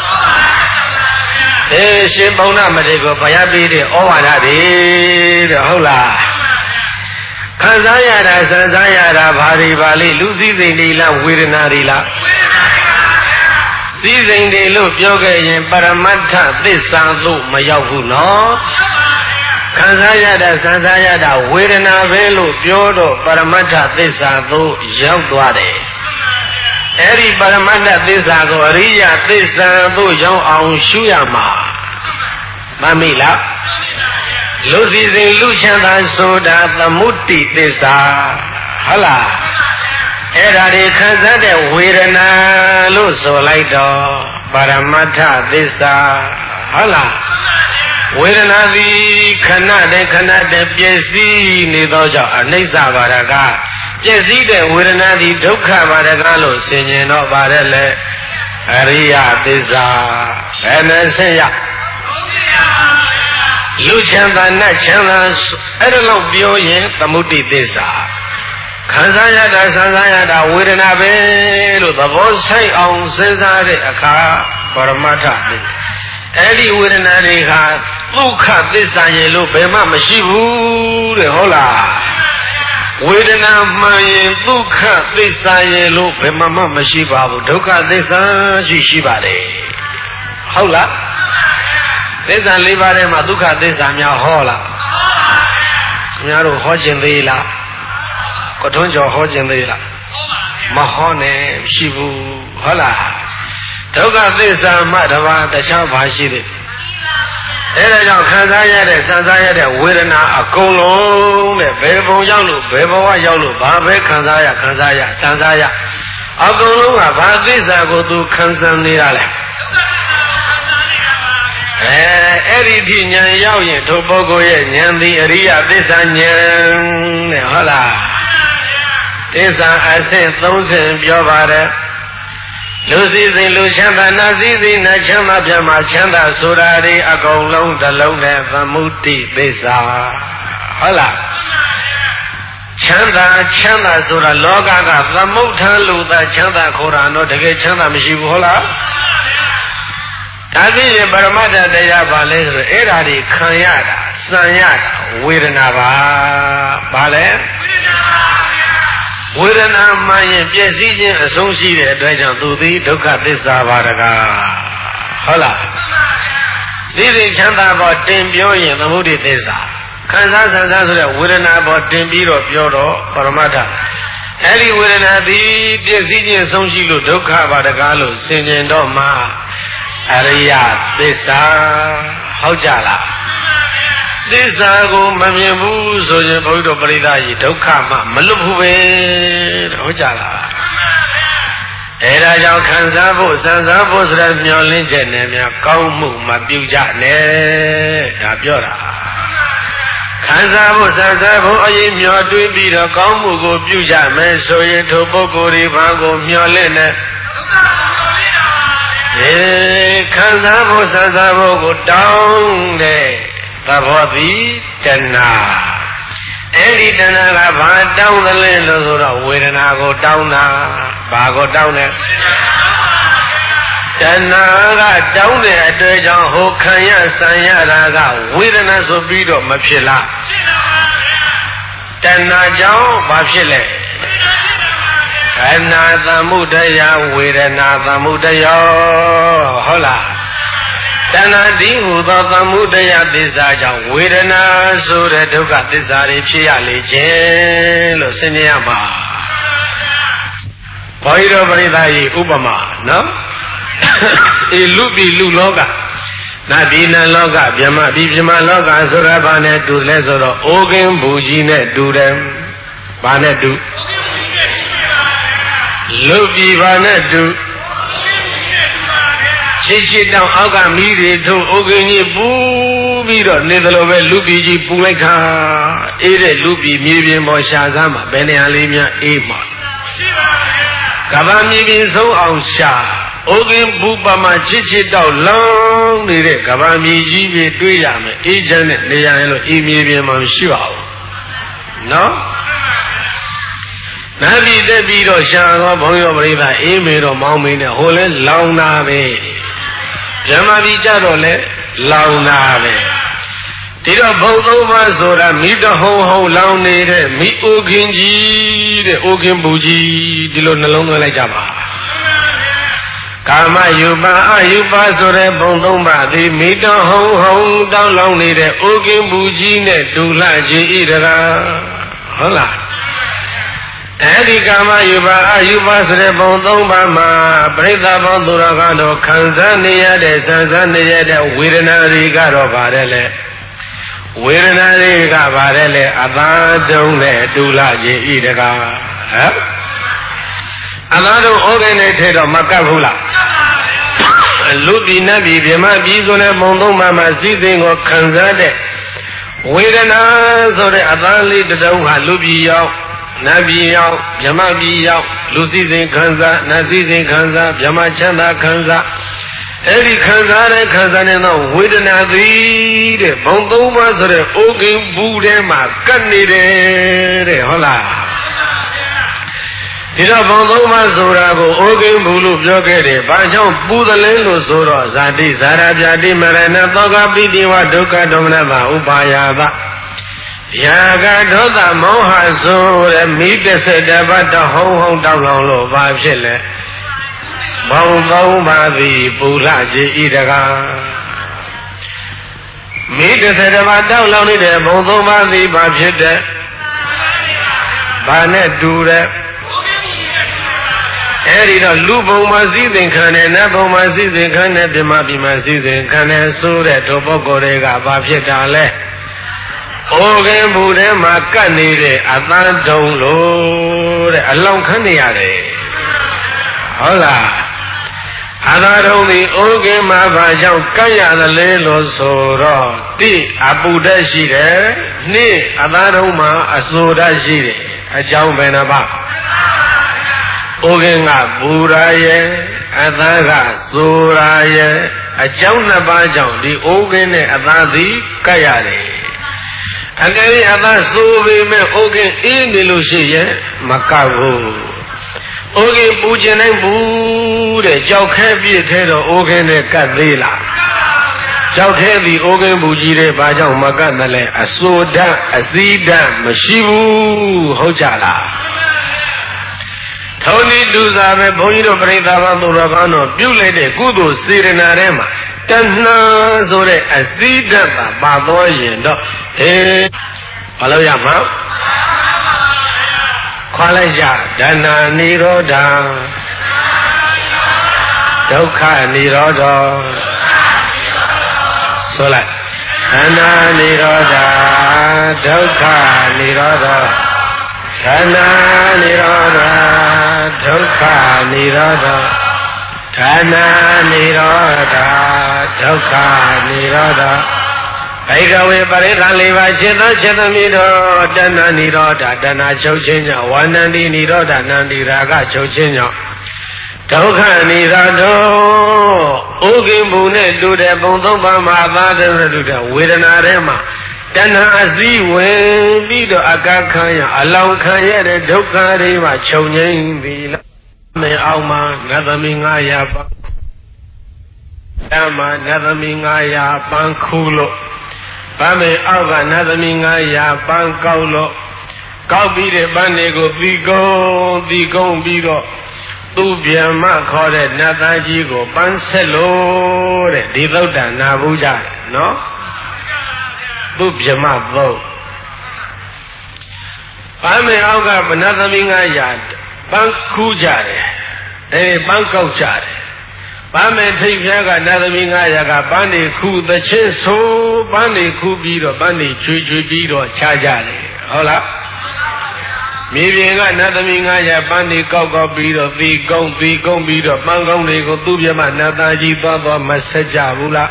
ရှင်ပုံနာမထေရကိုဘုရားပေးတဲ့ဩဝါဒတွေတဲ့ဟုတ်လားခံစားရတာစံစားရတာဘာတွေပါလိလူစည်းစိမ်တွေလားဝေဒနာတွေလားစည်းစိမ်တွေလို့ပြောခဲ့ရင်ပရမတ္ထသစ္စာသို့မရောက်ဘူးနော်ခံစားရတာစံစားရတာဝေဒနာပဲလို့ပြောတော့ပရမတ္ထသစ္စာသို့ရောက်သွားတယ်အဲ့ဒီပရမတ္ထသစ္စာကိုအရိယသစ္စာသို့ရောက်အောင်ရှုရမှာမမိလားလူစီစဉ်လူချမ်းသာဆိုတာသမုဒ္ဒိသစ္စာဟုတ်လားအဲ့ဒါတွေခံစားတဲ့ဝေဒနာလို့ဆိုလိုက်တော့ပရမတ္ထသစ္စာဟုတ်လားဝေဒနာသည်ခဏတည်းပြည့်စည်နေသောကြောင့်အနိစ္စဘာရကပြည့်စည်တဲ့ဝေဒနာသည်ဒုက္ခဘာရကလို့ဆင်ញင်တော့ပါတယ်လေအရိယသစ္စာဘယ်နဲ့ဆင်ရလူချမ်းသာနတ်ချမ်းသာအဲ့ဒါလို့ပြောရင်သမုဒ္ဒိသစ္စာခံစားရတာစံစားရတာဝေဒနာပဲလို့သဘောဆိုင်အောင်စဉ်းစားတဲ့အခါပရမတ္ထအဲ့ဒီဝေဒနာတွေကဒုက္ခသစ္စာရဲ့လို့ဘယ်မှမရှိဘူးတဲ့ဟုတ်လားဝေဒနာမှန်ရင်ဒုက္ခသစ္စာရဲ့လို့ဘယ်မှမရှိပါဘူးဒုက္ခသစ္စာရှိပါတယ်ဟုတ်လားသစ္စာ၄ပါးထဲမှာဒုက္ခသစ္စာများဟောလားခင်ဗျားတို့ဟောခြင်းသေးလားကထွန်းကျော်ဟောခြင်းသေးလားမဟောနဲ့ရှိဘူးဟုတ်လားဒုက္ခသစ္စာမှတပါးတခြားဘာရှိသေးအဲ့ဒါကြောင့်ခံစားရတဲ့စံစားရတဲ့ဝေဒနာအကုန်လုံးတဲ့ဘယ်ဘုံရောက်လို့ဘယ်ဘဝရောက်လို့ဘာပဲခံစားရစံစားရအကုန်လုံးကဘာသစ္စာကိုသူခံစားနေရလဲအဲ့ဒီဒီဉာဏ်ရောက်ရင်ထိုပုဂ္ဂိုလ်ရဲ့ဉာဏ်သည်အရိယသစ္စာဉာဏ်နဲ့ဟုတ်လားသစ္စာအဆင့်30ပြောပါတယ်လူစည်းစိမ်လူချမ်းသာနတ်စည်းစိမ်နတ်ချမ်းသာပြမချမ်းသာဆိုတာတွေအကုန်လုံးတစ်လုံးနဲ့သမုဒ္ဒိသစ္စာဟုတ်လားချမ်းသာဆိုတာလောကကသမုဋ္ဌာန်လို့သာချမ်းသာခေါ်တာတော့တကယ်ချမ်းသာမရှိဘူးဟုတ်လားဒါဖြင့်ပရမတ္ထတရားပါလဲဆိုတော့အဲ့ဓာတွေခံရတာစံရတာဝေဒနာပါဘာလဲဝေဒနာမှရင်ပျက်စီးခြင်းအဆုံးရှိတဲ့အတွက်ကြောင့်သူသည်ဒုက္ခသစ္စာပါတကားဟုတ်လားစည်းစိမ်ချမ်းသာပေါ်တင်ပြောရင်သမုဒိသစ္စာခံစားဆိုတဲ့ဝေဒနာပေါ်တင်ပြီးတော့ပြောတော့ပရမတ္ထအဲ့ဒီဝေဒနာသည်ပျက်စီးခြင်းအဆုံးရှိလို့ဒုက္ခပါတကားလို့ဆင်ခြင်တော့မှအရိယသစ္စာဟုတ်ကြလားသစ္စာကိုမမြင်ဘူးဆိုရင်ဘုရားတို့ပရိသတ်ကြီးဒုက္ခမှမလွတ်ဘူးပဲဟုတ်ကြလားအဲ့ဒါကြောင့်ခံစားဖို့စံစားဖို့ဆိုတဲ့မျှော်လင့်ချက်နဲ့များကောင်းမှုမပြုကြနဲ့ဒါပြောတာခခံစားဖို့ဆန်းစားဖို့အရေးမျှော်တွေးပြီးတော့ကောင်းမှုကိုပြုကြမယ်ဆိုရင်ထိုပုဂ္ဂိုလ်ဒီဘာကိုမျှော်လင့်တဲ့ခံစားဖို့ဆန်းစားဖို့ကိုတောင်းတဲ့သဘောသည်တဏှာအဲ့ဒီတဏှာကဘာတောင်းသလဲလို့ဆိုတော့ဝေဒနာကိုတောင်းတာဘာကိုတောင်းလဲတဏှာကတောင်းတဲ့အတွေ့အကြုံဟိုခံရဆံရတာကဝေဒနာဆိုပြီးတော့မဖြစ်လားတဏှာကြောင့်ဘာဖြစ်လဲခန္ဓာသမ္မုဒယဝေဒနာသမ္မုဒယောဟုတ်လားတဏှာဒီဟူသောသမ္မုဒယသစ္စာကြောင့်ဝေဒနာဆိုတဲ့ဒုက္ခသစ္စာတွေဖြစ်ရလေခြင်းလို့ဆင်ခြင်ရမှာဘောဟိတော်ပရိသတ်ကြီးဥပမာနော်အေလူပြီလူလောကနတ်ပြည်နတ်လောကဗြဟ္မပြည်ဗြဟ္မလောကဆိုရဘာနဲ့တူလဲဆိုတော့အိုကင်းဘူကြီးနဲ့တူတယ်ဘာနဲ့တူလူပြည်ဘာနဲ့တူချစ်ချစ်တောင်အောက်ကမိတွေထုတ်အိုကင်းကြီးပူပြီးတော့နေသလိုပဲလူပြည်ကြီးပူလိုက်ခါအေးတဲ့လူပြည်မြေပြင်ပေါ်ရှာစားမှာဘယ်နေရာလေးများအေးမှာကဘာမြေပြင်ဆုံးအောင်ရှာအိုကင်းဘူပမာချစ်ချစ်တောက်လောင်းနေတဲ့ကဘာမြေကြီးတွေတွေးရမယ်အေးချမ်းတဲ့နေရာရင်လို့အေးမြေပြင်မှာမရှိပါဘူးနော်နတ်ပြည်တက်ပြီးတော့ရှာသောဘုန်းတော်ပရိသတ်အေးမေတော့မောင်းမေနဲ့ဟိုလဲလောင်တာပဲဗြဟ္မပြည်ကြတော့လဲလောင်တာပဲဒီတော့ဘုံသုံးပါးဆိုတာမိတဟုံဟုံလောင်နေတဲ့မိအိုခင်ကြီးတဲ့အိုခင်ပူကြီးဒီလိုနှလုံးသွင်းလိုက်ကြပါကာမယူပါအယူပါဆိုတဲ့ဘုံသုံးပါးသည်မိတဟုံဟုံတောင်းလောင်နေတဲ့အိုခင်ပူကြီးနဲ့ဒုလှခြင်းဤတကားဟုတ်လားအဲ့ဒီကာမယူပါအယူပါဆိုတဲ့ဘုံသုံးပါးမှာပရိသတ်ဘောသူတော်ကတော့ခံစားနေရတဲ့ဆန်းစားနေရတဲ့ဝေဒနာတွေကတော့ပါတယ်လေဝေဒနာတွေကပါတယ်လေအသာတုံးနဲ့ဒုလှခြင်းဤတကားဟမ်အသာတုံးဩကိနဲ့ထဲတော့မကပ်ဘူးလားလူပြည်နတ်ပြည်ဗြဟ္မပြည်ဆိုတဲ့ဘုံသုံးပါးမှာစိတ်ကိုခံစားတဲ့ဝေဒနာဆိုတဲ့အသာလေးတုံးဟာလူပြည်ရောက်နတ်ပြည်ရောက်ဗြဟ္မပြည်ရောက်လူစည်းစိမ်ခံစားနတ်စည်းစိမ်ခံစားဗြဟ္မချမ်းသာခံစားအဲ့ဒီခံစားတဲ့ခံစားတဲ့ဝေဒနာသည်တဲ့ဘုံသုံးပါးဆိုတဲ့အိုကင်းဘူးထဲမှာကပ်နေတယ်တဲ့ဟုတ်လားဒီတော့ဘုံသုံးပါးဆိုတာကိုအိုကင်းဘူးလို့ပြောခဲ့တယ်ဘာကြောင့်ပူသလဲလို့ဆိုတော့ဇာတိဇာရပြတိမရဏသောကပိတိဝဒုက္ခဒေါမနမဥပါယသယာကဒေါသမောဟဆိုတဲ့မိ17ပါးတဟုံဟုံတောက်လောင်လို့ဘာဖြစ်လဲဘုံသုံးပါးသည်ပူလှခြင်းဤတကားမိ17ပါးတောက်လောင်နေတဲ့ဘုံသုံးပါးသည်ဘာဖြစ်တဲ့ဘာနဲ့တူတဲ့အဲ့ဒီတော့လူဘုံမှာစည်းစိမ်ခံတယ်နတ်ဘုံမှာစည်းစိမ်ခံတယ်ပြမပြည်မှာစည်းစိမ်ခံတယ်ဆိုတဲ့ထိုပုဂ္ဂိုလ်တွေကဘာဖြစ်တာလဲအိုကင်းဘူးထဲမှာကပ်နေတဲ့အသံတုံလို့တဲ့အလောင်းခန်းနေရတယ်ဟုတ်လားအသာတုံဒီအိုကင်းမှာဘာကြောင့်ကပ်ရသလဲလို့ဆိုတော့တိအပူဓာတ်ရှိတယ်နှစ်အသာတုံမှာအဆိုဓာတ်ရှိတယ်အကြောင်းဘယ်နှပါအိုကင်းကဘူရာရဲ့အသာကဆိုရာရဲ့အကြောင်းနှစ်ပါးကြောင့်ဒီအိုကင်းနဲ့အသာသည်ကပ်ရတယ်အကယ်၍အသာဆိုပေမဲ့အိုကင်းအေးနေလို့ရှိရင်မကပ်ဘူးအိုကင်းပူကျင်နိုင်ဘူးတဲ့ကြောက်ခဲပြည့်သေးတော့အိုကင်းနဲ့ကပ်သေးလားကြောက်ခဲပြီးအိုကင်းပူကြီးတဲ့ဘာကြောင့်မကပ်တယ်လဲအဆိုဓာတ်အစည်းဓာတ်မရှိဘူးဟုတ်ကြလားထုံးဒီလူစားပဲဘုန်းကြီးတို့ပြိဿဘာသူတော်ကောင်းတို့ပြုလိုက်တဲ့ကုသိုလ်စေတနာထဲမှာတဏှာဆိုတဲ့အစည်းဓာတ်ပါတော့ရင်တော့ဘာလို့ရမှာခွာလိုက်ကြဒနာနိရောဓဒုက္ခနိရောဓဆိုလိုက်ဒနာနိရောဓဒုက္ခနိရောဓဒနာနိရောဓဒုက္ခနိရောဓဒနာနိရောဓဒုက္ခနိရောဓဒ Bhagave Parikaliva Chita Chitamiro Dana Niroda Dana Chochinya Wanandi Niroda Nandi Raga Chochinya Tauka Nirado Ugimune Dude Bondoma Mavada Duda Vedanarema Dana Asli Bido Agakaya Along Kaya Doka Rima Chonya Vila Me Alma Nadamingaya Dama Nadamingaya Bankulo Bame Alva Nadamingaya Bankaulo Kaubide Banego Digon Bido Tubiama Kore Nadajigo Banselo Divoda Nabuja no Tubiama Vo Bame Alga Nadamingaya Bankujare Bankauchare Bame Tipiaga Nadamingaya Bani Ku the Chinso Bani Kubido Bani Chubido Chajale Hola Maybe Nadamingaya Bani Koko Bido Vigong Bido Mangong Nego Tubiama Nadaji Baba Masaja Vula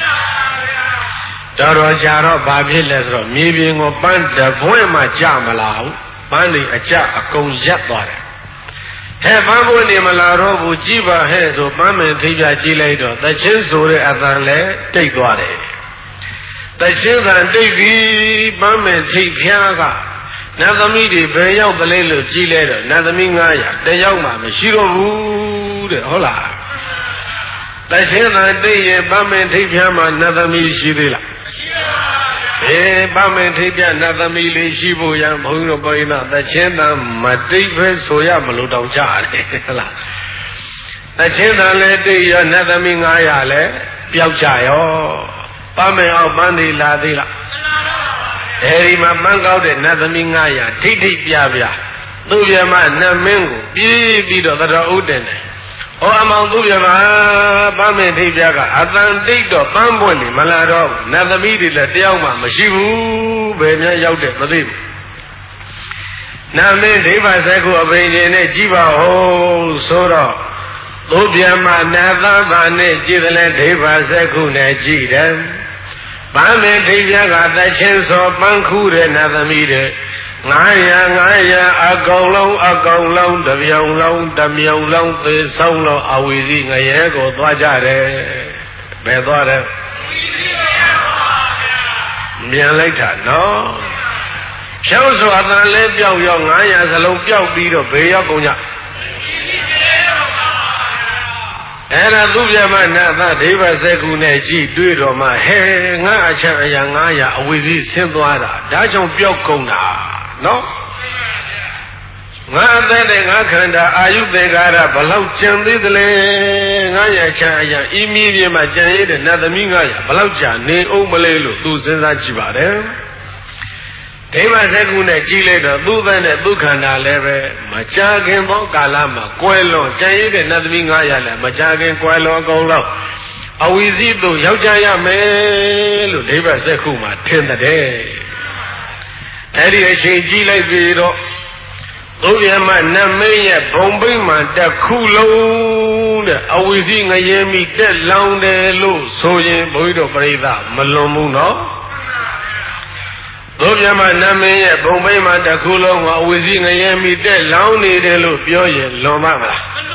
Doro Jaro Babi Lesro maybe no Banda Boema Jamalau Bani Aja Akong Yatware Bambo Nimalaro Jiba has or Baman Tia Giledo, the Chinsore Azale, take water. The children take Baman Tipiaga, Nazamidi, Bayo Balelo Giledo, Nazamingaya, the young man, Shiro, the Hola. The children take Baman Tipiama, Nazami Shidila. Baman Tipia, Nazamili, Shibu, Yam, Huno Boina, the Chenda, Matipe, Soya, Maludo Jar. The Chenda lady, Nazamingaya, Piauchayo, Pame of Bandi Ladila. Erima Mango de Nazamingaya, Titi Piavia, Duviama, Namingo, Bido, the Uden. O among Duviama, Bame Tipiaga, Atlantico, Bamboni, Malado, Nazamidi, the Dioma, Mashivu, Benya Yaude, Madib. Name Deva Seku of Jiva, O Sora, Duviama, Nazamane, Jidale, Deva Seku, Nejidem. Bame Tipiaga, the chance of Bankure, Nazamide. Ngaya agong the myong long the solo awizi ngayego dwajare bedware mian like that no Shao so adan le pyaw yo 900 salong pyaw pi do be yak gon ja Era Duvyama na Deva Seku ne ji dwi do ma he nga achan aya 900 awizi sin twa da da chong pyaw gon da No? Nga khanda ayu thengara balau chandi dele ngaya chaya immediate ma jan yi de nathami ngaya balau cha ne aung male lo tu sin sa chi pare Deva Seku ne ji lai do tu than ne tu khanda le be ma cha kin tho kala ma kwai lon jan yi de nathami ngaya le ma cha kin kwai lon akaung lo awizi tu yauk ja ya me lo Deva Seku ma thin de Eddie a change like Vido. Oviama Namaya, Bombay man, the cool, always in a yemi, dead long de low, so ye, Boido Breda, Malomuno. Oviama Namaya, Bombay man, the cool, always in a yemi, dead long de low, Pioye, Lomama.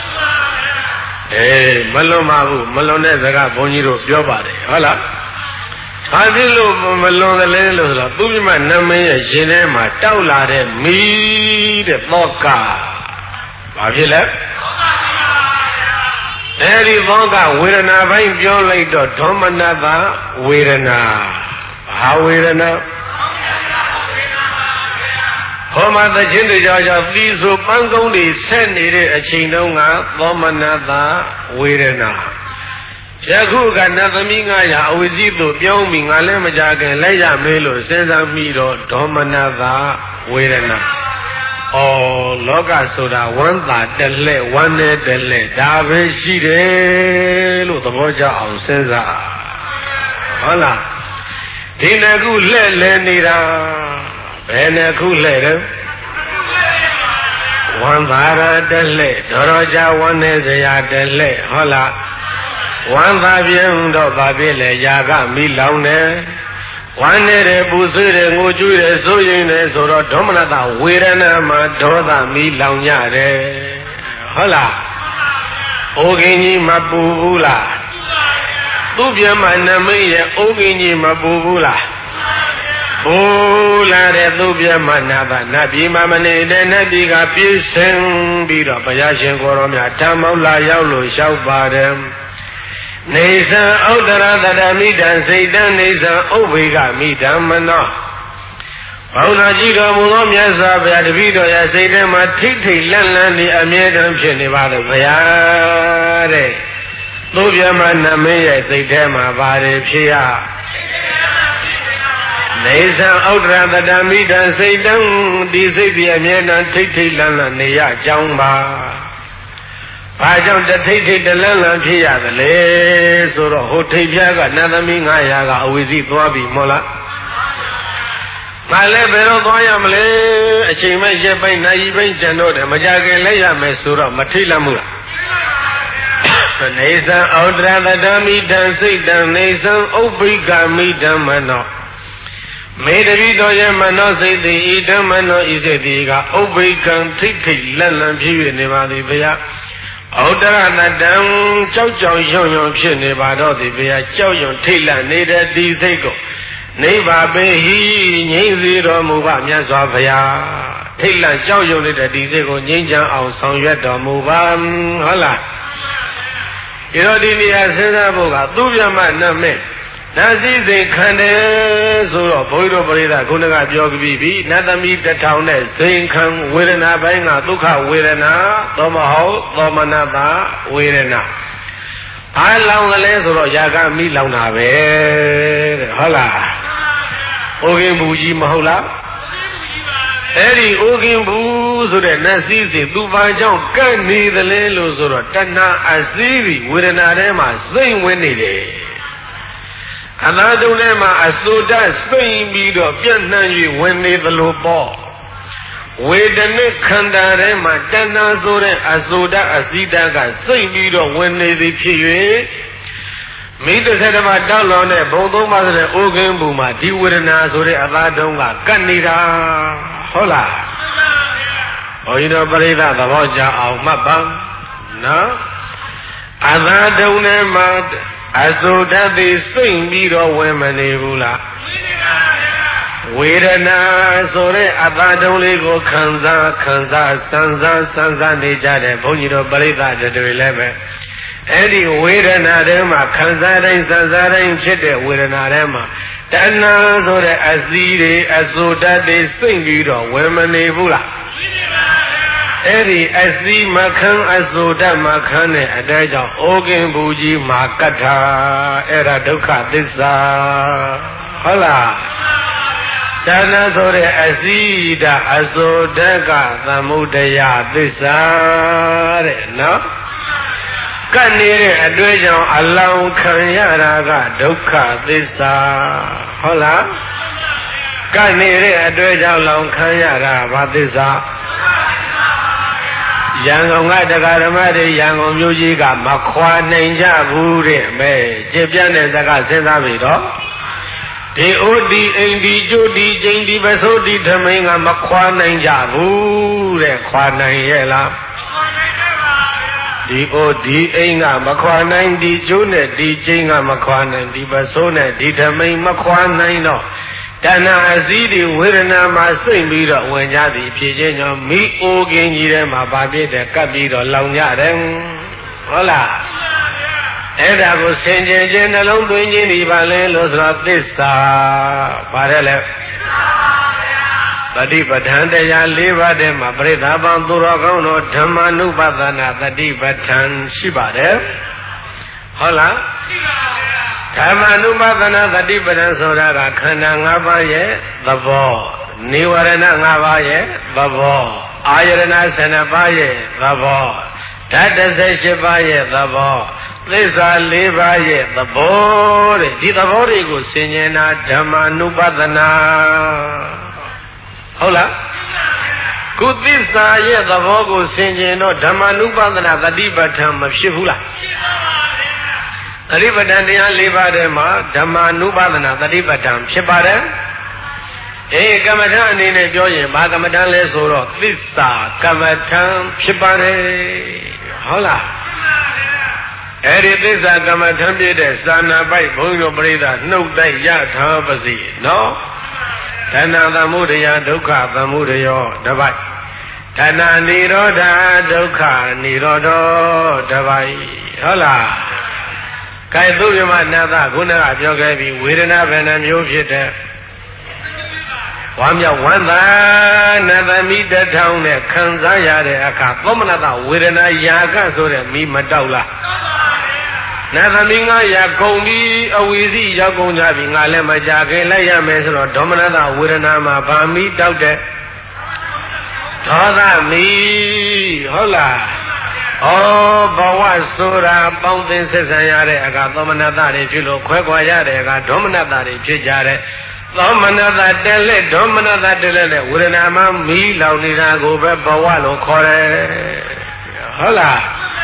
Eh, Malomabu, Malonezaka, Boniro, your body. Hola. Adilo Malon the Lelo, Bubima Name, Genema, Taula, me, the Moka. Have you left? Eri Vonga, Wirana, Vine John Later, Tomanava, Wirana. How Wirana? Homa the Jindy Georgia, these who Pangoni send it a Chinonga, Tomanava, Wirana. Jaguga Nazamingaya, Wizido, Biomi, Alemajaga, Leia Melo, Sesamido, Domanava, Wirana. Oh, Loga Soda, one that dele, one dele, Dave Shide, the Boja of Senza. Hola. Dinagu Lenira, Benaku Leder. One Vara dele, Doroja, one is a dele, Hola. One Babian do Babile Yaga Milone ဝမ်းနေတဲ့ပူဆွေးတဲ့ငိုကြွေးတဲ့ဆိုရင်လည်းဆိုတော့ဒေါမနတဝေဒနာမှာဒေါသမီးလောင်ကြတယ်ဟုတ်လားအိုကင်းကြီးမပူဘူးလားသူ့ပြမနမိတ်ရဲ့အိုကင်းကြီးမပူဘူးလားပူလာတဲ့သူ့ပြမနာပါနတ်ပြည်မှာမနေတဲ့နတ်ပြည်ကပြည့်စင်ပြီးတော့ဘုရားရှင်ကိုယ်တော်မြတ်ဓမ္မောလာရောက်လို့လျှောက်ပါတယ်နေသံဥဒ္ဒရတတမိတံစိတ်တံနေသံဥပ္ပေကမိဓမ္မနောဘောင်နာကြည့်တော်မူသောမြတ်စွာဘုရားတပည့်တော်ရဲ့စိတ်ထဲမှာထိတ်ထိတ်လန့်လန့်နေအမြဲတမ်းဖြစ်နေပါလို့ဘုရားတဲ့သူ့ပြမနမင်းရဲ့စိတ်ထဲမှာပါတယ်ဖြစ်ရနေသံဥဒ္ဒရတတမိတံစိတ်တံဒီစိတ်ဒီအမြဲတမ်းထိတ်ထိတ်လန့်လန့်နေရကြောင်းပါဘာကြောင့်တထိတ်ထိတ်တလန့်လန့်ဖြစ်ရသလဲဆိုတော့ဟိုထိတ်ပြားကနတ်သမီး900ကအဝိဇ္ဇိသွားပြီမို့လားငါလည်းဘယ်တော့သွားရမလဲအချိန်မဲ့ရက်ပိုင်းနာရီပိုင်းကျန်တော့တယ်မကြခင်လဲရမယ်ဆိုတော့မထိတ်လန့်ဘူးလားနေသံဩဒရတတမိတံစိတ်တံနေသံဥပ္ပိကမိဓမ္မနောမေတ္တိတော်ရဲ့မနောစိတ်တိဤဓမ္မနောဤစိတ်တိကဥပ္ပိကံထိတ်ထိတ်လန့်လန့်ဖြစ်နေပါသည်ဘုရားဩဒရတတံကြောက်ကြောင်ရွံ့ရွံ့ဖြစ်နေပါတော့သည်ဘုရားကြောက်ရွံ့ထိတ်လန့်နေတဲ့ဒီစိတ်ကိုနိဗ္ဗာန်ပေဟိငြိမ့်စေတော်မူပါမြတ်စွာဘုရားထိတ်လန့်ကြောက်ရွံ့နေတဲ့ဒီစိတ်ကိုငြိမ်းချမ်းအောင်ဆောင်ရွက်တော်မူပါဟုတ်လားဒီတော့ဒီနေရာစဉ်းစားဖို့ကသူ့ပြမနတ်မဲ့နတ်စည်းစိမ်ခန္တယ်ဆိုတော့ဘုန်းကြီးတို့ပရိသတ်ခုနကပြောပြီးပြီနတ်သမီး1000နဲ့စိမ်ခံဝေဒနာပိုင်းကဒုက္ခဝေဒနာသောမဟုတ်သောမနတဝေဒနာအားလောင်ကလေးဆိုတော့ຢာကမိလောင်တာပဲတဲ့ဟုတ်လားအိုကင်းဘူးကြီးမဟုတ်လားအဲ့ဒီအိုကင်းဘူးဆိုတဲ့နတ်စည်းစိမ်သူဘာကြောင့်ကန့်နေသလဲလို့ဆိုတော့တဏှာအစည်းပြီးဝေဒနာထဲမှာစိမ်ဝင်နေတယ်အသာတုံးထဲမှာအစိုးတစိမ့်ပြီးတော့ပြန့်နှံ့၍ဝင်နေသလိုပေါ့ဝေဒနာခန္ဓာထဲမှာတဏှာဆိုတဲ့အစိုးတအစည်းတကစိမ့်ပြီးတော့ဝင်နေသည်ဖြစ်၍မိတ္တဆက်တမတောက်လောင်တဲ့ဘုံသုံးပါးဆိုတဲ့အိုကင်းဘူးမှာဒီဝေဒနာဆိုတဲ့အသာတုံးကကတ်နေတာဟုတ်လားဘုန်းကြီးတို့ပရိသတ်သဘောကျအောင်မှတ်ပါနော်အသာတုံးထဲမှာအစိုးတသည်စိမ့်ပြီးတော့ဝင်မနေဘူးလားဝေဒနာဆိုတဲ့အသာတုံးလေးကိုခံစားစမ်းစားနေကြတဲ့ဘုန်းကြီးတို့ပရိသတ်တွေလည်းပဲအဲ့ဒီဝေဒနာထဲမှာခံစားတိုင်းစမ်းစားတိုင်းဖြစ်တဲ့ဝေဒနာထဲမှာတဏှာဆိုတဲ့အစည်းတွေအစိုးတတွေစိမ့်ပြီးတော့ဝင်မနေဘူးလားအဲ့ဒီအစည်းမခံအစိုးတမခံတဲ့အတဲကြောင့်အိုကင်းဘူးကြီးမှာကတ်တာအဲ့ဒါဒုက္ခသစ္စာဟုတ်လားတဏှာဆိုတဲ့အစည်းဓာအစိုးတကသမုဒယသစ္စာတဲ့နော်ကတ်နေတဲ့အတွေ့အကြုံအလောင်းခံရတာကဒုက္ခသစ္စာဟုတ်လားကတ်နေတဲ့အတွေ့အကြုံလောင်းခံရတာဘာသစ္စာရန်ကုန်ကတရားဓမ္မတွေရန်ကုန်မြို့ကြီးကမခွာနိုင်ကြဘူးတဲ့မဲကြည်ပြန့်တဲ့ဇကစဉ်းစားပြီတော့ဒီအိုဒီအိမ်ဒီကျိုးဒီကျင်းဒီပစိုးဒီထမိန်ကမခွာနိုင်ကြဘူးတဲ့ခွာနိုင်ရဲ့လားဒီအိုဒီအိမ်ကမခွာနိုင်ဒီကျိုးနဲ့ဒီကျင်းကမခွာနိုင်ဒီပစိုးနဲ့ဒီထမိန်မခွာနိုင်တော့တဏှာအစည်းတွေဝေဒနာမှာစိတ်ပြီးတော့ဝင်ကြသည်ဖြစ်ခြင်းကြောင့်မိအိုကင်းကြီးထဲမှာဗာပြည့်တဲ့ကပ်ပြီးတော့လောင်ကြတယ်ဟုတ်လားအဲ့ဒါကိုဆင်ခြင်ခြင်းနှလုံးသွင်းခြင်းဒီပါလဲလို့ဆိုတော့သစ္စာပါတယ်လေတတိပဋ္ဌာန်တရား၄ပါးတည်းမှာပရိသတ်ပေါင်းသူတော်ကောင်းတို့ဓမ္မနုပသနာတတိပဋ္ဌာန်ရှိပါတယ်ဟုတ်လားရှိပါဗျာဓမ္မနုပသနာတတိပဋ္ဌာန်ဆိုတာကခန္ဓာ၅ပါးရဲ့သဘောနိဝရဏ၅ပါးရဲ့သဘောအာယရဏ12ပါးရဲ့သဘောဓာတ်18ပါးရဲ့သဘောသစ္စာ၄ပါးရဲ့သဘောတဲ့ဒီသဘောတွေကိုဆင်ခြင်တာဓမ္မနုပသနာဟုတ်လားကုသစ္စာရဲ့သဘောကိုဆင်ခြင်တော့ဓမ္မနုပသနာတတိပဋ္ဌာန်မဖြစ်ဘူးလားဖြစ်ပါပါဗျာသတိပဋ္ဌာန်တရား၄ပါးထဲမှာဓမ္မာနုပါဒနာသတိပဋ္ဌာန်ဖြစ်ပါတယ်ကမ္မထအနေနဲ့ပြောရင်ဘာကမ္မထလဲဆိုတော့သစ္စာကမ္မထဖြစ်ပါတယ်ဟုတ်လားအဲ့ဒီသစ္စာကမ္မထပြည့်တဲ့သာနာပိုက်ဘုန်းကြီးတို့ပြိဿနှုတ်တိုက်ရထားပါစေနော်ဓနသမုဒယဒုက္ခသမုဒယောတပိုက်ဓနနိရောဓဒုက္ခနိရောဓတပိုက်ဟုတ်လားကဲသူပြမနာသခုနကပြောခဲ့ပြီးဝေဒနာဘယ်နှမျိုးဖြစ်တဲ့ဝမ်းမြောက်ဝမ်းသာနသမိတထောင်နဲ့ခံစားရတဲ့အခါသောမနတဝေဒနာယာကဆိုတဲ့မိမတောက်လားနသမိငါယာကုန်ပြီးအဝီစီရောက်ကုန်ကြပြီငါလည်းမကြခင်လိုက်ရမယ်ဆိုတော့ဒေါမနတဝေဒနာမှာဗာမိတောက်တဲ့ဒေါသမီဟုတ်လားဩဘဝဆိုတာပေါင်းသင်ဆက်ဆံရတဲ့အခါသောမနတတွေဖြစ်လို့ခွဲခွာရတဲ့အခါဒေါမနတတွေဖြစ်ကြတဲ့သောမနတတက်လက်ဒေါမနတတက်လက်နဲ့ဝေဒနာမှာမီးလောင်နေတာကိုပဲဘဝလို့ခေါ်တယ်ဟုတ်လား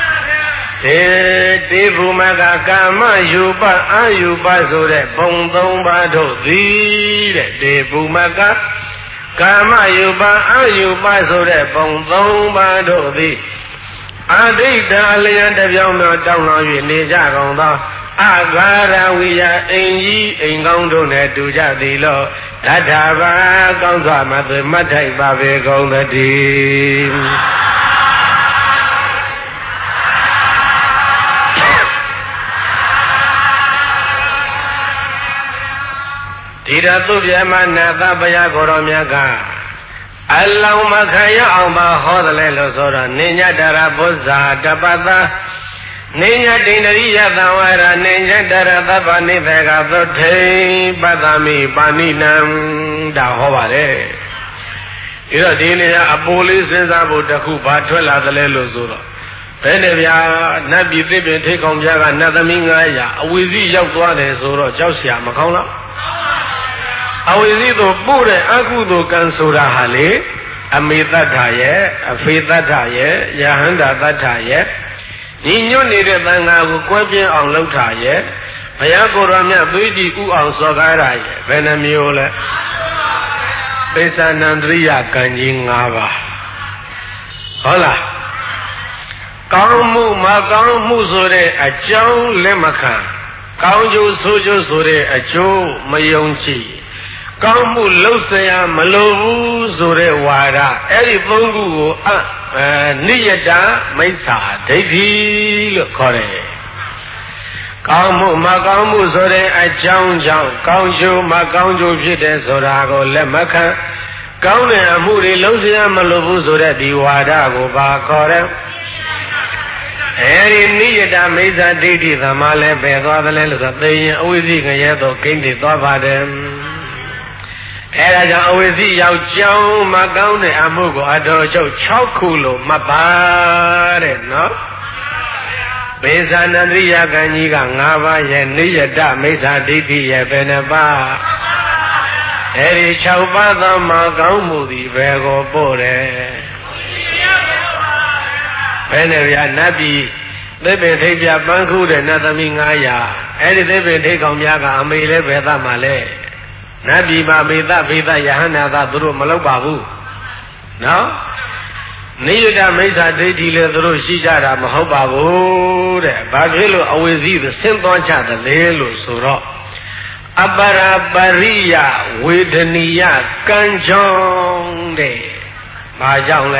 တေဘူမကကာမယူပအာယူပဆိုတဲ့ဘုံ၃ပါးတို့သည်တဲ့တေဘူမကကာမယူပအာယူပဆိုတဲ့ဘုံ၃ပါးတို့သည်အဋိဌာလျံတပြောင်းတော့တောင်းလောင်၍နေကြကုန်သောအာဂါရဝိယအိမ်ကြီးအိမ်ကောင်းတို့နဲ့တူကြသည်လို့တထဘာကောင်းစွာမသွေမတ်ထိုက်ပါပေကုန်သတည်းဒီရသုပြမနာသပယကိုရောမြတ်ကအလောင်းမခံရအောင်မဟောတယ်လို့ဆိုတော့နိညတရဘုဇာတပတနိညတိန္ဒရိယသံဝရနိညတရသဗ္ဗနိသေကသုထိပတ္တမိပါဏိနံဒါဟောပါတယ်ဒီတော့ဒီနေရာအပိုလေးစဉ်းစားဖို့တခုဘာထွက်လာသလဲလို့ဆိုတော့ဘယ်နဲ့ဗျာနတ်ပြည်သစ်ပင်ထိတ်ကောင်ပြားကနတ်သမီး900အဝီစီရောက်သွားတယ်ဆိုတော့ကြောက်เสียမကောင်းလားအဝိဇ္ဇိတို့ပို့တဲ့အကုသိုလ်ကံဆိုတာဟာလေအမေတ္တရဲ့အဖေတ္တရဲ့ယဟန္တာတ္တရဲ့ညီညွတ်နေတဲ့သံဃာကိုကွဲပြင်းအောင်လုပ်တာရဲ့ဘုရားကိုယ်တော်မြတ်သွေးကြည်ဥအောင်စော်ကားတာရဲ့ဘယ်နှမျိုးလဲပိဿာနန္တရိယကံကြီး5ပါးဟုတ်လားကောင်းမှုမကောင်းမှုဆိုတဲ့အကြောင်းလက်မခံကောင်းကျိုးဆိုးကျိုးဆိုတဲ့အကျိုးမယုံကြည်ကောင်းမှုလုပ်เสียမလိုဘူးဆိုတဲ့ဝါဒအဲ့ဒီ၃ခုကိုနိယတမိစ္ဆာဒိဋ္ဌိလို့ခေါ်တယ်။ကောင်းမှုမကောင်းမှုဆိုတဲ့အကြောင်းကြောင့်ကောင်းကျိုးမကောင်းကျိုးဖြစ်တယ်ဆိုတာကိုလက်မခံကောင်းတဲ့အမှုတွေလုပ်เสียမလိုဘူးဆိုတဲ့ဒီဝါဒကိုပါခေါ်တယ်။အဲဒီနိယတမိစ္ဆာဒိဋ္ဌိသမားလည်းပဲသွားတယ်လို့ဆိုသိရင်အဝိဇ္ဇိငရဲတော့ကိန်းတွေသွားပါတယ်။အဲဒါကြောင့်အဝိဇ္ဇိရောက်ကြောင်းမကောင်းတဲ့အမှုကိုအတော်ချုပ်6ခုလို့မှတ်ပါတဲ့နော်ပိဿာနန္ဒရိယကံကြီးက5ပါးရဲ့နိယတမိစ္ဆာဒိဋ္ဌိရဲ့ဘယ်နှပါးအဲဒီ6ပါးသောမကောင်းမှုသည်ဘယ်ကိုပို့တယ်ဘယ်နဲ့ဗျာနတ်ပြည်သစ်ပင်ထိပ်ပြပန်းခုတဲ့နတ်သမီး900အဲဒီသစ်ပင်ထိပ်ကောင်များကအမေလည်းဘယ်သားမှလဲနတ်ပြည်မှာမေတ္တဖေတယဟန္တာသာသူတို့မလုပ်ပါဘူးနော်နိယတမိစ္ဆာဒိဋ္ဌိလည်းသူတို့ရှိကြတာမဟုတ်ပါဘူးတဲ့ဘာဖြစ်လို့အဝိဇ္ဇိသဆင်းသွားကြတယ်လဲလို့ဆိုတော့အပရပရိယဝေဒနိယကံကြောင့်တဲ့ဘာကြောင့်လဲ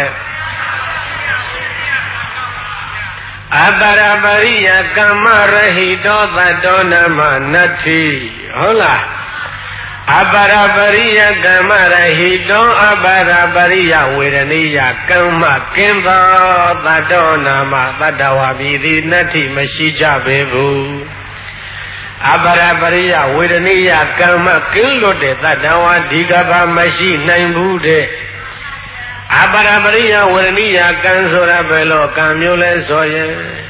အပရပရိယကမ္မရဟိတောသတ္တောနမနတ္ထိဟုတ်လားအပရပရိယကမ္မရဟိတောအပရပရိယဝေဒနိယကမ္မကင်းသောသတ္တောနာမသတ္တဝါပြည်သည်နတ္ထိမရှိကြပေဘူးအပရပရိယဝေဒနိယကမ္မကင်းလွတ်တဲ့သတ္တဝါဒီကဘာမရှိနိုင်ဘူးတဲ့အပရပရိယဝေဒနိယကံဆိုတာဘယ်လိုကံမျိုးလဲဆိုရင်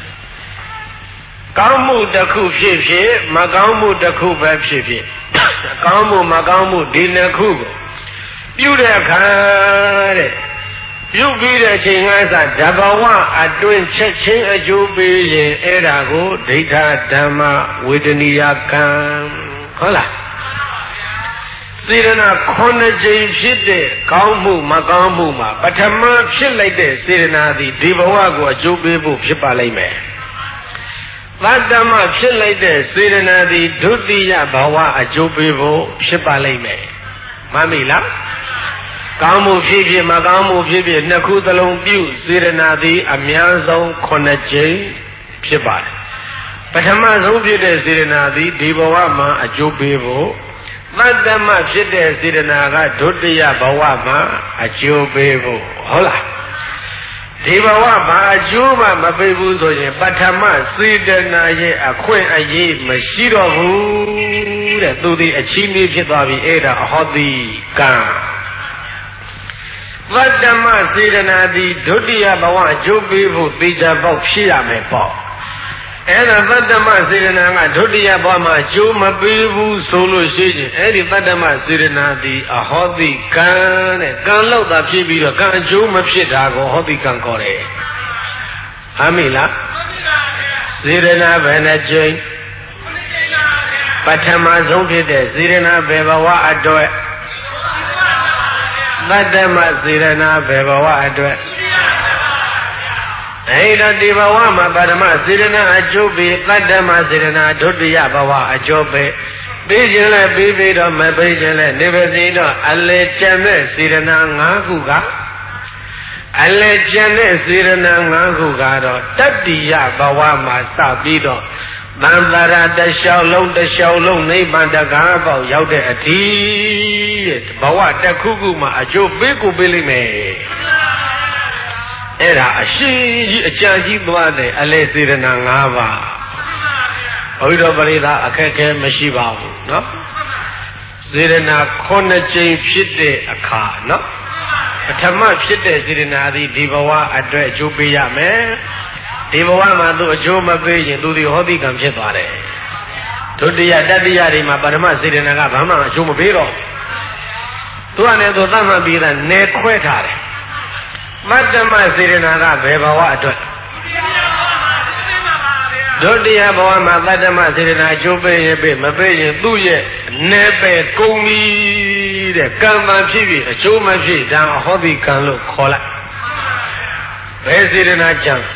ကောင်းမှုတစ်ခုဖြစ်ဖြစ်မကောင်းမှုတစ်ခုပဲဖြစ်ဖြစ်ကောင်းမှုမကောင်းမှုဒီနှစ်ခုကိုပြုတဲ့အခါတဲ့ပြုပြီးတဲ့အချိန်ကစားဓဘဝအတွင်းချက်ချင်းအကျိုးပေးရင်အဲ့ဒါကိုဒိဋ္ဌဓမ္မဝေဒနိယကံဟုတ်လားစေတနာ9ကြိမ်ဖြစ်တဲ့ကောင်းမှုမကောင်းမှုမှာပထမဖြစ်လိုက်တဲ့စေတနာသည်ဒီဘဝကိုအကျိုးပေးဖို့ဖြစ်ပါလိမ့်မယ်သတ္တမဖြစ်လိုက်တဲ့စေတနာသည်ဒုတိယဘဝအကျိုးပေးဖို့ဖြစ်ပါလိမ့်မယ်မှန်ပြီလားကောင်းမှုဖြစ်ဖြစ်မကောင်းမှုဖြစ်ဖြစ်နှစ်ခုသလုံးပြုစေတနာသည်အများဆုံး9ကြိမ်ဖြစ်ပါတယ်ပထမဆုံးဖြစ်တဲ့စေတနာသည်ဒီဘဝမှာအကျိုးပေးဖို့သတ္တမဖြစ်တဲ့စေတနာကဒုတိယဘဝမှာအကျိုးပေးဖို့ဟုတ်လားဒီဘဝမှာအကျိုးမှမပေးဘူးဆိုရင်ပထမစေတနာရဲ့အခွင့်အရေးမရှိတော့ဘူးတဲ့သူဒီအချီးနှီးဖြစ်သွားပြီအဲ့ဒါအဟောတိကံသတ္တမစေတနာသည်ဒုတိယဘဝအကျိုးပေးဖို့သေချာပေါက်ဖြစ်ရမယ်ပေါ့အဲ့ဒါသတ္တမစေတနာကဒုတိယဘဝမှာအကျိုးမပေးဘူးဆိုလို့ရှိရင်အဲ့ဒီသတ္တမစေတနာသည်အဟောတိကံတဲ့ကံလောက်သာဖြစ်ပြီးတော့ကံအကျိုးမဖြစ်တာကိုဟောတိကံခေါ်တယ်။ဟုတ်ပြီလား။စေတနာဘယ်နှကြိမ်ပထမဆုံးဖြစ်တဲ့စေတနာဘယ်ဘဝအတွက်သတ္တမစေတနာဘယ်ဘဝအတွက်အဲ့ဒါဒီဘဝမှာပထမစေတနာအကျိုးပေးသတ္တမစေတနာဒုတိယဘဝအကျိုးပေးပြီးခြင်းလဲပြီးပြီးတော့မပြီးခြင်းလဲနေပါစေတော့အလေကျန်တဲ့စေတနာ5ခုကအလေကျန်တဲ့စေတနာ5ခုကတော့တတ္တိယဘဝမှာစပြီးတော့သံဃာရတလျှောက်လုံးနိဗ္ဗာန်တကားပေါက်ရောက်တဲ့အထိဘဝတစ်ခုခုမှာအကျိုးပေးကိုပေးလိမ့်မယ်အဲ့ဒါအရှိကြီးအကြံကြီးသွားတဲ့အလေစေတနာ5ပါးဘုရားပရိသအခက်ခဲမရှိပါဘူးเนาะစေတနာ9ကြိမ်ဖြစ်တဲ့အခါเนาะပထမဖြစ်တဲ့စေတနာသည်ဒီဘဝအတွက်အကျိုးပေးရမယ်ဒီဘဝမှာသူအကျိုးမပေးရင်သူဒီဟောတိကံဖြစ်သွားတယ်ဒုတိယတတိယတွေမှာပထမစေတနာကဘာမှအကျိုးမပေးတော့သူကလည်းသူသတ်မှတ်ပြီးသားနယ်ခွဲထားတယ်မတ္တမစေတနာကဘယ်ဘဝအတွက်ဒုတိယဘဝမှာတတ္တမစေတနာအကျိုးပေးရင်ပေးမပေးရင်သူ့ရဲ့နယ်ပယ်ကုန်ပြီတဲ့ကံမှဖြစ်ပြီးအကျိုးမဖြစ်ဒါအဟောတိကံလို့ခေါ်လိုက်ဘယ်စေတနာကျန်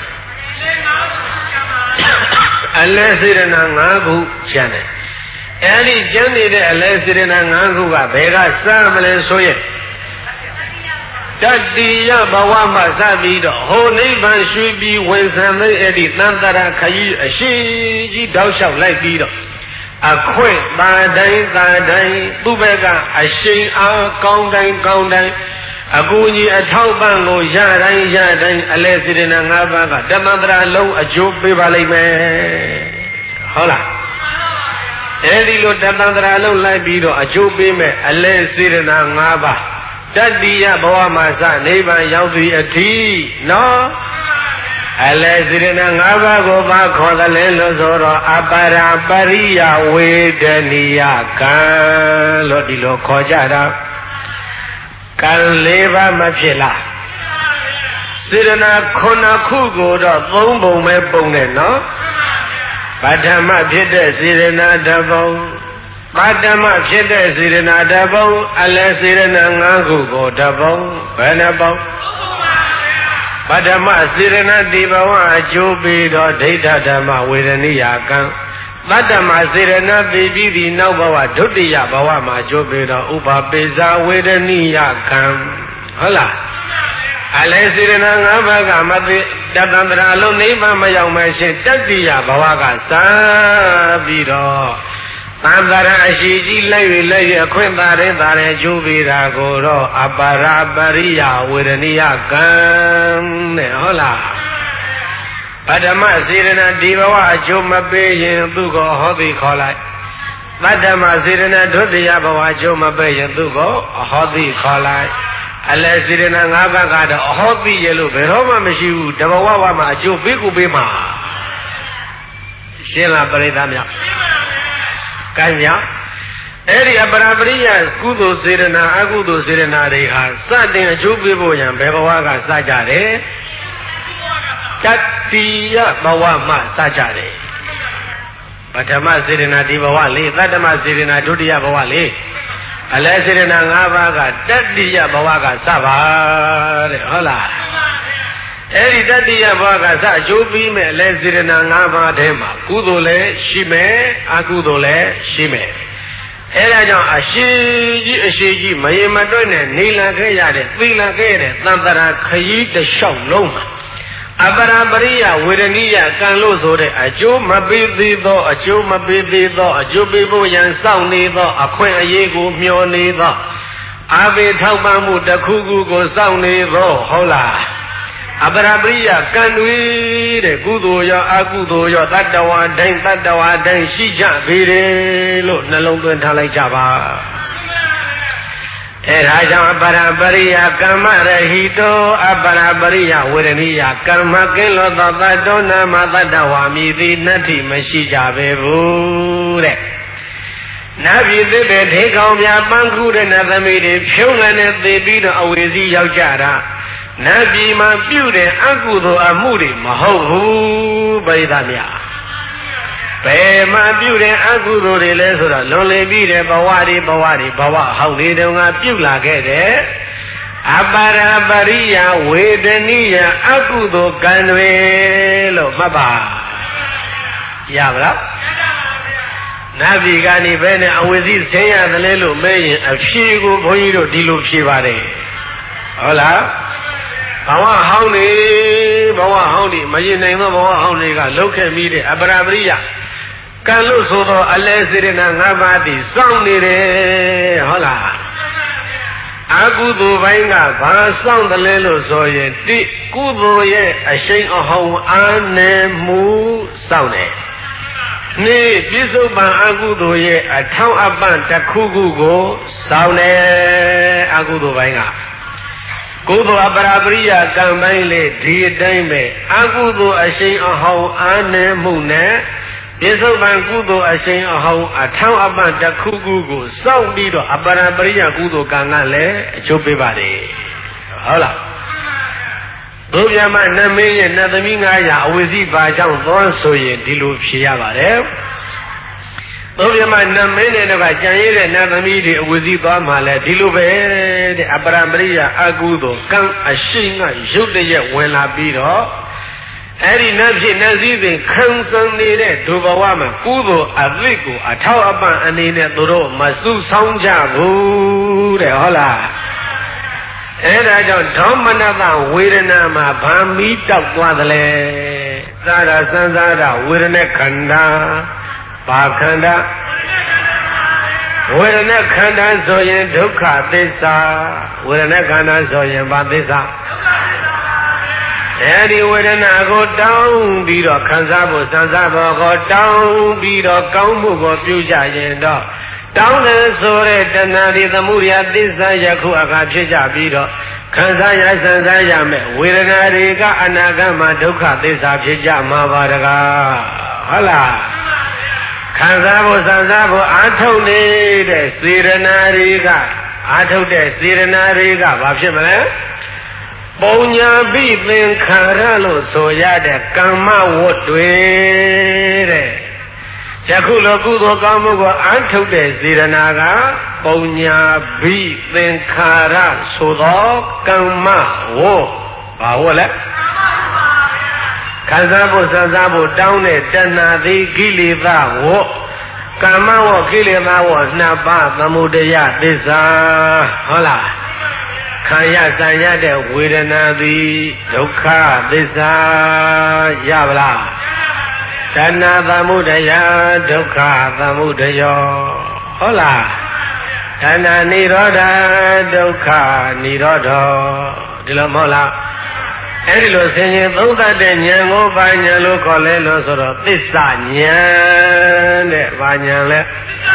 အလဲစေတနာ5ခုကျန်တယ်အဲ့ဒီကျန်နေတဲ့အလဲစေတနာ5ခုကဘယ်ကစမလဲဆိုရင်တတိယဘဝမှာစပြီးတော့ဟိုနိဗ္ဗာန်ရွှေပြီးဝင်ဆံတဲ့အဲ့ဒီသံတရာခရီးအရှိကြီးတောက်လျှောက်လိုက်ပြီးတော့အခွင့်သာတိုင်းသူ့ဘက်ကအရှိန်အားကောင်းတိုင်းအကူကြီးအထောက်ပံ့ကိုရတိုင်းအလဲစေတနာ5ပါးကတမန္တရာလုံးအကျိုးပေးပါလိမ့်မယ်ဟုတ်လားအဲ့ဒီလိုတမန္တရာလုံးလိုက်ပြီးတော့အကျိုးပေးမယ်အလဲစေတနာ5ပါးတတိယဘဝမှာစနိဗ္ဗာန်ရောက်ပြီအထိနော်အလဲစေတနာ5ပါးကိုပါခေါ်တယ်လဲလို့ဆိုတော့အပရာပရိယဝေဒနိယကံလို့ဒီလိုခေါ်ကြတာကံ4ပါးမဖြစ်လားစေတနာ9ခုကိုတော့3ပုံပဲပုံတယ်နော်ပထမဖြစ်တဲ့စေတနာတစ်ပုံပထမဖြစ်တဲ့စေတနာတစ်ပုံအလဲစေတနာ5ခုကိုတစ်ပုံဘယ်နှပုံပထမစေတနာဒီဘဝအကျိုးပေးတော့ဒိဋ္ဌဓမ္မဝေဒနိယကံပထမစေတနာပြီးပြီးဒီနောက်ဘဝဒုတိယဘဝမှာအကျိုးပေးတော့ဥပပိဇာဝေဒနိယကံဟုတ်လားအလဲစေတနာ5ပါးကမသိတတန္တရာလုံးနိဗ္ဗာန်မရောက်မှရှင်တတိယဘဝကစပြီးတော့သံဃာရအရှိကြီးလိုက်ရအခွင့်သာရင်ကျိုးပေးတာကိုတော့အပရာပရိယဝေဒနိယကံတဲ့ဟုတ်လားပထမစေတနာဒီဘဝအကျိုးမပေးရင်သူ့ကိုဟောတိခေါ်လိုက်ပထမစေတနာဒုတိယဘဝအကျိုးမပေးရင်သူ့ကိုအဟောတိခေါ်လိုက်အလဲစေတနာ5ပါးကတော့အဟောတိရဲ့လို့ဘယ်တော့မှမရှိဘူးတဘဝဝမှာအကျိုးပေးကိုပေးမှာရှင်းလားပရိသတ်များကံကြောင့် Eri Aparapariya Kudo Sirena Agudo Sirena Reha Satin Jubiboyan Bevaga Sajare Tatiya Bawama Sajare Patama Sirena Divawali Tatama Sirena Dudia Bawali Ale Sirena Navaga Tatiya Bawaga Sava Hola Eri Tatiya Bawaga Sa Jubi Me Le Sirena Nava Dema Kudole Shime Agudole Shime Eraကြောင့်အရှိကြီးမရေမတွက်နဲ့နေလာခဲ့ရတဲ့သိလာခဲ့တဲ့သံတရာခရီးတစ်လျှောက်လုံးမှာအပရပရိယဝေဒနိယကံလို့ဆိုတဲ့အကျိုးမပေးသေးသောအကျိုးမပေးသေးသောအကျိုးပေးဖို့ရန်စောင့်နေသောအခွင့်အရေးကိုမျှော်နေသောအာဘေထောက်ပံ့မှုတစ်ခုခုကိုစောင့်နေသောဟုတ်လားအပရပရိယကံတွေတဲ့ကုသိုလ်ရောအကုသိုလ်ရောတတ္တဝါတိုင်းရှိကြပေတယ်လို့နှလုံးသွင်းထားလိုက်ကြပါအဲဒါကြောင့်အပရပရိယကမ္မရဟိတောအပရပရိယဝေဒနိယကမ္မကင်းလို့သောတတ္တောနာမတတ္တဝါမြည်သည်နတ္ထိမရှိကြပေဘူးတဲ့နတ်ပြည်သစ်တဲ့ထေကောင်းများပန်းခုတဲ့နတ်သမီးတွေဖြုံးလည်းနဲ့သေပြီးတော့အဝေစီရောက်ကြတာနတ်ပြည်မှာပြုတဲ့အကုသိုလ်အမှုတွေမဟုတ်ဘူးပိဋကများဘယ်မှာပြုတဲ့အကုသိုလ်တွေလဲဆိုတော့လွန်လေပြီးတဲ့ဘဝတွေဘဝဟောင်းတွေတုန်းကပြုလာခဲ့တဲ့အပရပရိယဝေဒနိယအကုသိုလ်ကံတွေလို့မှတ်ပါရပါလားနတ်ပြည်ကနေဘယ်နဲ့အဝေစီဆင်းရတယ်လဲလို့မဲရင်အဖြေကိုဘုန်းကြီးတို့ဒီလိုဖြေပါတယ်ဟုတ်လားဘဝဟောင်းနေမရင်နိုင်သောဘဝဟောင်းတွေကလုတ်ခဲ့ပြီးတဲ့အပရပရိယကံလို့ဆိုတော့အလဲစေရနာ၅ပါးတည်စောင့်နေတယ်ဟုတ်လားအကုသိုလ်ပိုင်းကဘာစောင့်တယ်လဲလို့ဆိုရင်တိကုသိုလ်ရဲ့အရှိန်အဟောင်းအားနည်းမှုစောင့်တယ်နေပြစ္ဆုတ်ပံအကုသိုလ်ရဲ့အထောက်အပံ့တစ်ခုခုကိုစောင့်တယ်အကုသိုလ်ပိုင်းကကုသိုလ်အပရပရိယကံပိုင်းလေဒီအတိုင်းပဲအကုသိုလ်အရှိန်အဟောင်းအားနည်းမှုနဲ့ပြစ္ဆုတ်ပံကုသိုလ်အရှိန်အဟောင်းအထောက်အပံ့တစ်ခုခုကိုစောင့်ပြီးတော့အပရပရိယကုသိုလ်ကံကလည်းအကျိုးပေးပါတယ်ဟုတ်လားဘုရားမနမင်းရဲ့နတ်သမီး900အဝိဇ္ဇိပါကြောင့်သောဆိုရင်ဒီလိုဖြေရပါတယ်ဘုရားမနမင်းနဲ့တော့ကြံရတဲ့နတ်သမီးတွေအဝိဇ္ဇိသွားမှလည်းဒီလိုပဲတဲ့အပရပရိယအကုသိုလ်ကံအရှိန်ကရုတ်တရက်ဝင်လာပြီးတော့အဲ့ဒီနတ်ဖြစ်နတ်စည်းပင်ခံစားနေတဲ့ဒုဘဝမှာကုသိုလ်အသစ်ကိုအထောက်အပံ့အနေနဲ့သူတို့မစုဆောင်ကြဘူးတဲ့ဟုတ်လားအဲ့ဒါကြောင့်ဓမ္မနတဝေဒနာမှာဗာမီတောက်သွားတယ်လေသာရစံစားတာဝေဒနာခန္ဓာဘာခန္ဓာဝေဒနာခန္ဓာဆိုရင်ဒုက္ခသစ္စာဝေဒနာခန္ဓာဆိုရင်ဘာသစ္စာအဲဒီဝေဒနာကိုတောင်းပြီးတော့ခံစားဖို့စံစားဖို့ကိုတောင်းပြီးတော့ကောင်းမှုကိုပြုကြရင်တော့တောင်းတယ်ဆိုတဲ့တဏှာဒီသမှုရိယသစ္စာယခုအခါဖြစ်ကြပြီးတော့ခံစားရစံစားရမယ်ဝေဒနာတွေကအနာဂတ်မှာဒုက္ခသစ္စာဖြစ်ကြမှာပါတကားဟုတ်လားခံစားဖို့စံစားဖို့အာထုတ်နေတဲ့စေရနာတွေကအာထုတ်တဲ့စေရနာတွေကဘာဖြစ်မလဲပုံညာပိသင်္ခါရလို့ဆိုရတဲ့ကမ္မဝတ္တွေတဲ့ယခုလိုကုသိုလ်ကောင်းမှုကိုအာထုတ်တဲ့စေရနာကပုံညာပိသင်္ခါရဆိုသောကမ္မဝဘာဝလဲခံစားဖို့စံစားဖို့တောင်းတဲ့တဏှာသည်ကိလေသာဝကမ္မဝကိလေသာဝနှစ်ပါးသမုဒယသစ္စာဟုတ်လားခံရစံရတဲ့ဝေဒနာသည်ဒုက္ခသစ္စာရပါလားတဏှာသမုဒယဒုက္ခသမုဒယောဟုတ်လားတဏှာနိရောဓဒုက္ခနိရောဓဒီလိုမဟုတ်လားအဲ့ဒီလိုဆင်ခြင်သုံးသပ်တဲ့ဉာဏ်ကိုဘာဉာဏ်လို့ခေါ်လဲလို့ဆိုတော့သစ္စာဉာဏ်တဲ့ဘာဉာဏ်လဲ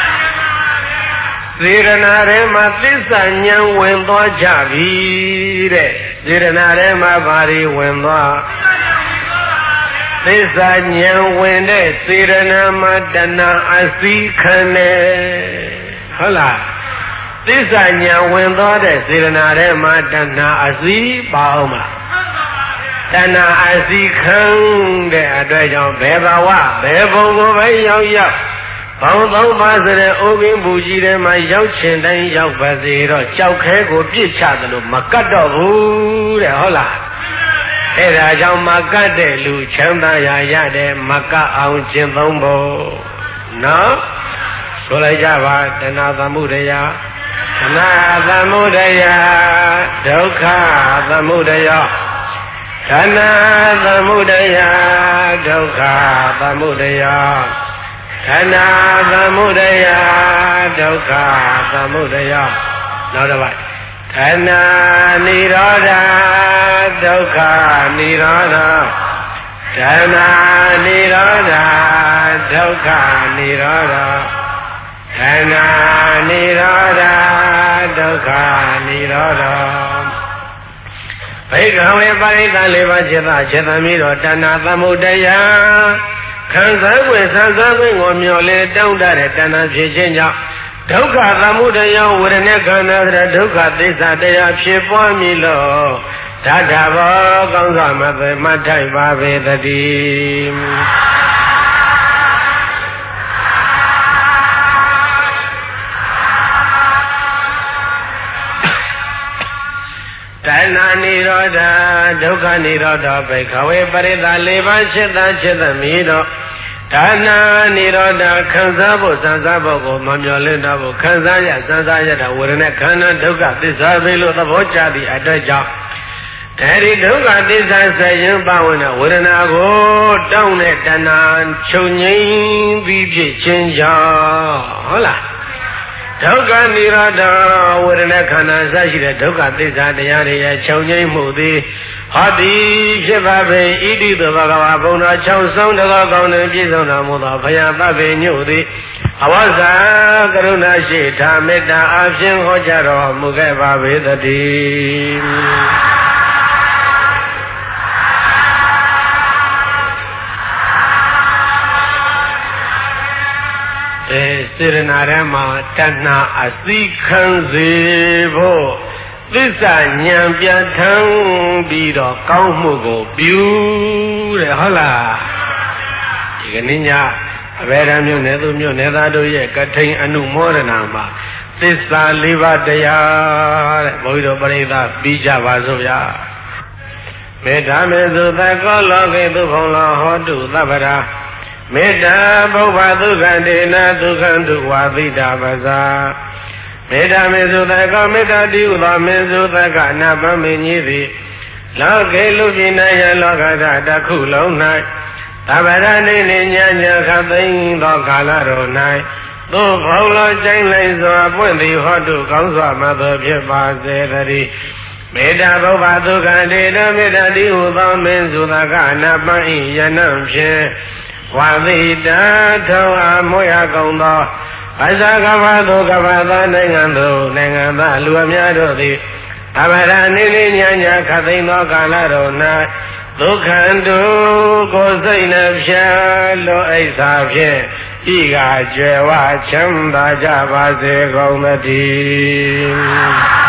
စေရနာထဲမှာသစ္စာဉာဏ်ဝင်သွားကြပြီတဲ့စေရနာထဲမှာဘာတွေဝင်သွားသစ္စာဉာဏ်ဝင်တဲ့စေရနာမှာတဏှာအစည်းခံတယ်ဟုတ်လားသစ္စာဉာဏ်ဝင်သွားတဲ့စေတနာထဲမှာတဏှာအစီပါအောင်မလားတဏှာအစီခံတဲ့အတွက်ကြောင့်ဘယ်ဘဝဘယ်ဘုံကိုပဲရောက်ရောက်ဘောင်းသုံးပါးဆိုတဲ့အိုးကင်းပူကြီးထဲမှာရောက်ချင်တိုင်းရောက်ပါစေတော့ကြောက်ခဲကိုပြစ်ချတယ်လို့မကတ်တော့ဘူးတဲ့ဟုတ်လားအဲ့ဒါကြောင့်မကတ်တဲ့လူချမ်းသာရရတဲ့မကတ်အောင်ကျင့်သုံးဖို့နော်ဆိုလိုက်ကြပါတဏှာသမုဒယတဏှာသမုဒယဒုက္ခသမုဒယတဏှာသမုဒယဒုက္ခသမုဒယတဏှာသမုဒယဒုက္ခသမုဒယနောက်တစ်ပတ်တဏှာနိရောဓဒုက္ခနိရောဓတဏှာနိရောဓဒုက္ခနိရောဓတဏှာနိရောဓဒုက္ခနိရောဓဘိက္ခဝေပရိသတ်၄ပါးจิตจิตမိတော့တဏှာသမုဒယခံစား권ဆန်းစား권ကိုမျောလဲတောင်းတတဲ့တဏှာဖြစ်ခြင်းကြောင့်ဒုက္ခသမုဒယဝေဒနာခန္ဓာတဲ့ဒုက္ခသစ္စာတရားဖြစ်ပွားမည်လို့ဓာတဘောကောင်းစွာမသိမှတ်ထိုက်ပါပေတည်းတဏှာနိရောဓဒုက္ခနိရောဓဘိက္ခဝေပရိသတ်၄ပါးจิตจิตမိတော့တဏှာနိရောဓခံစားဖို့စံစားဖို့ကိုမမျောလင့်တော့ဘူးခံစားရစံစားရတာဝေဒနာခန္ဓာဒုက္ခသစ္စာပဲလို့သဘောကျသည့်အတွက်ကြောင့်အဲဒီဒုက္ခသစ္စာဆက်ရင်ပါဝင်တဲ့ဝေဒနာကိုတောင်းတဲ့တဏှာချုပ်ငြိမ်းပြီးဖြစ်ခြင်းကြောင့်ဟုတ်လားဒုက္ခနိရောဓဝေဒနာခန္ဓာစရှိတဲ့ဒုက္ခသစ္စာတရားတွေရဲ့ချုပ်ငြိမ်းမှုသည်ဟောတိဖြစ်ပါပေဣတိသဘဂဝါဘုံတော်6ဆုံးတကောကောင်းတဲ့ပြည့်စုံတော်မူသောဘုရားသဗ္ဗညုသည်အဝဇ္ဇာကရုဏာရှိထာမေတ္တာအဖြင့်ဟောကြားတော်မူခဲ့ပါပေသတည်းစေရနာထဲမှာတဏှာအစီခံစေဖို့သစ္စာဉာဏ်ပြဋ္ဌာန်းပြီးတော့ကောင်းမှုကိုပြုတဲ့ဟုတ်လားဒီကနေ့ညအဘယ်ဓမ္မမျိုးနဲ့သူမျိုးနဲ့သားတို့ရဲ့ကထိန်အနုမောဒနာမှာသစ္စာ၄ပါးတရားတဲ့ဘုရားတော်ပရိသတ်ပြီးကြပါစို့ဗျာမေတ္တာမေသုတကောလောကေသူဖုံလောဟောတုသဗ္ဗရာမေတ္တာဘုဗ္ဗဒုက္ခဒေနဒုက္ခဒုဝါသိတာပဇာမေတ္တာမေသုတကောမေတ္တာတိဟုသောမေသုတကအနာပမေညိသည်လောကေလူပြည်၌ယလောကဓာတခုလုံး၌သဗ္ဗရနေနေညညခသိမ့်သောကာလတော်၌သို့ဘုံလောကျိုင်းလိုက်စွာပွင့်သည်ဟောတုကောင်းစွာမသောဖြစ်ပါစေတည်းမေတ္တာဘုဗ္ဗဒုက္ခဒေနမေတ္တာတိဟုသောမေသုတကအနာပ၏ယနံဖြင့်ဝါသိတာထောင်းအားမွေအကုန်သောအဇဂဗသုကဗသာနိုင်ငံသို့နိုင်ငံသားလူအများတို့သည်အဘရနေနေညာညာခသိမ့်သောကာလတော်၌ဒုက္ခတုကိုစိတ်နှဖြာလွတ်အိဆာဖြင့်ဤကကျွယ်ဝချမ်းသာကြပါစေကုန်သတည်း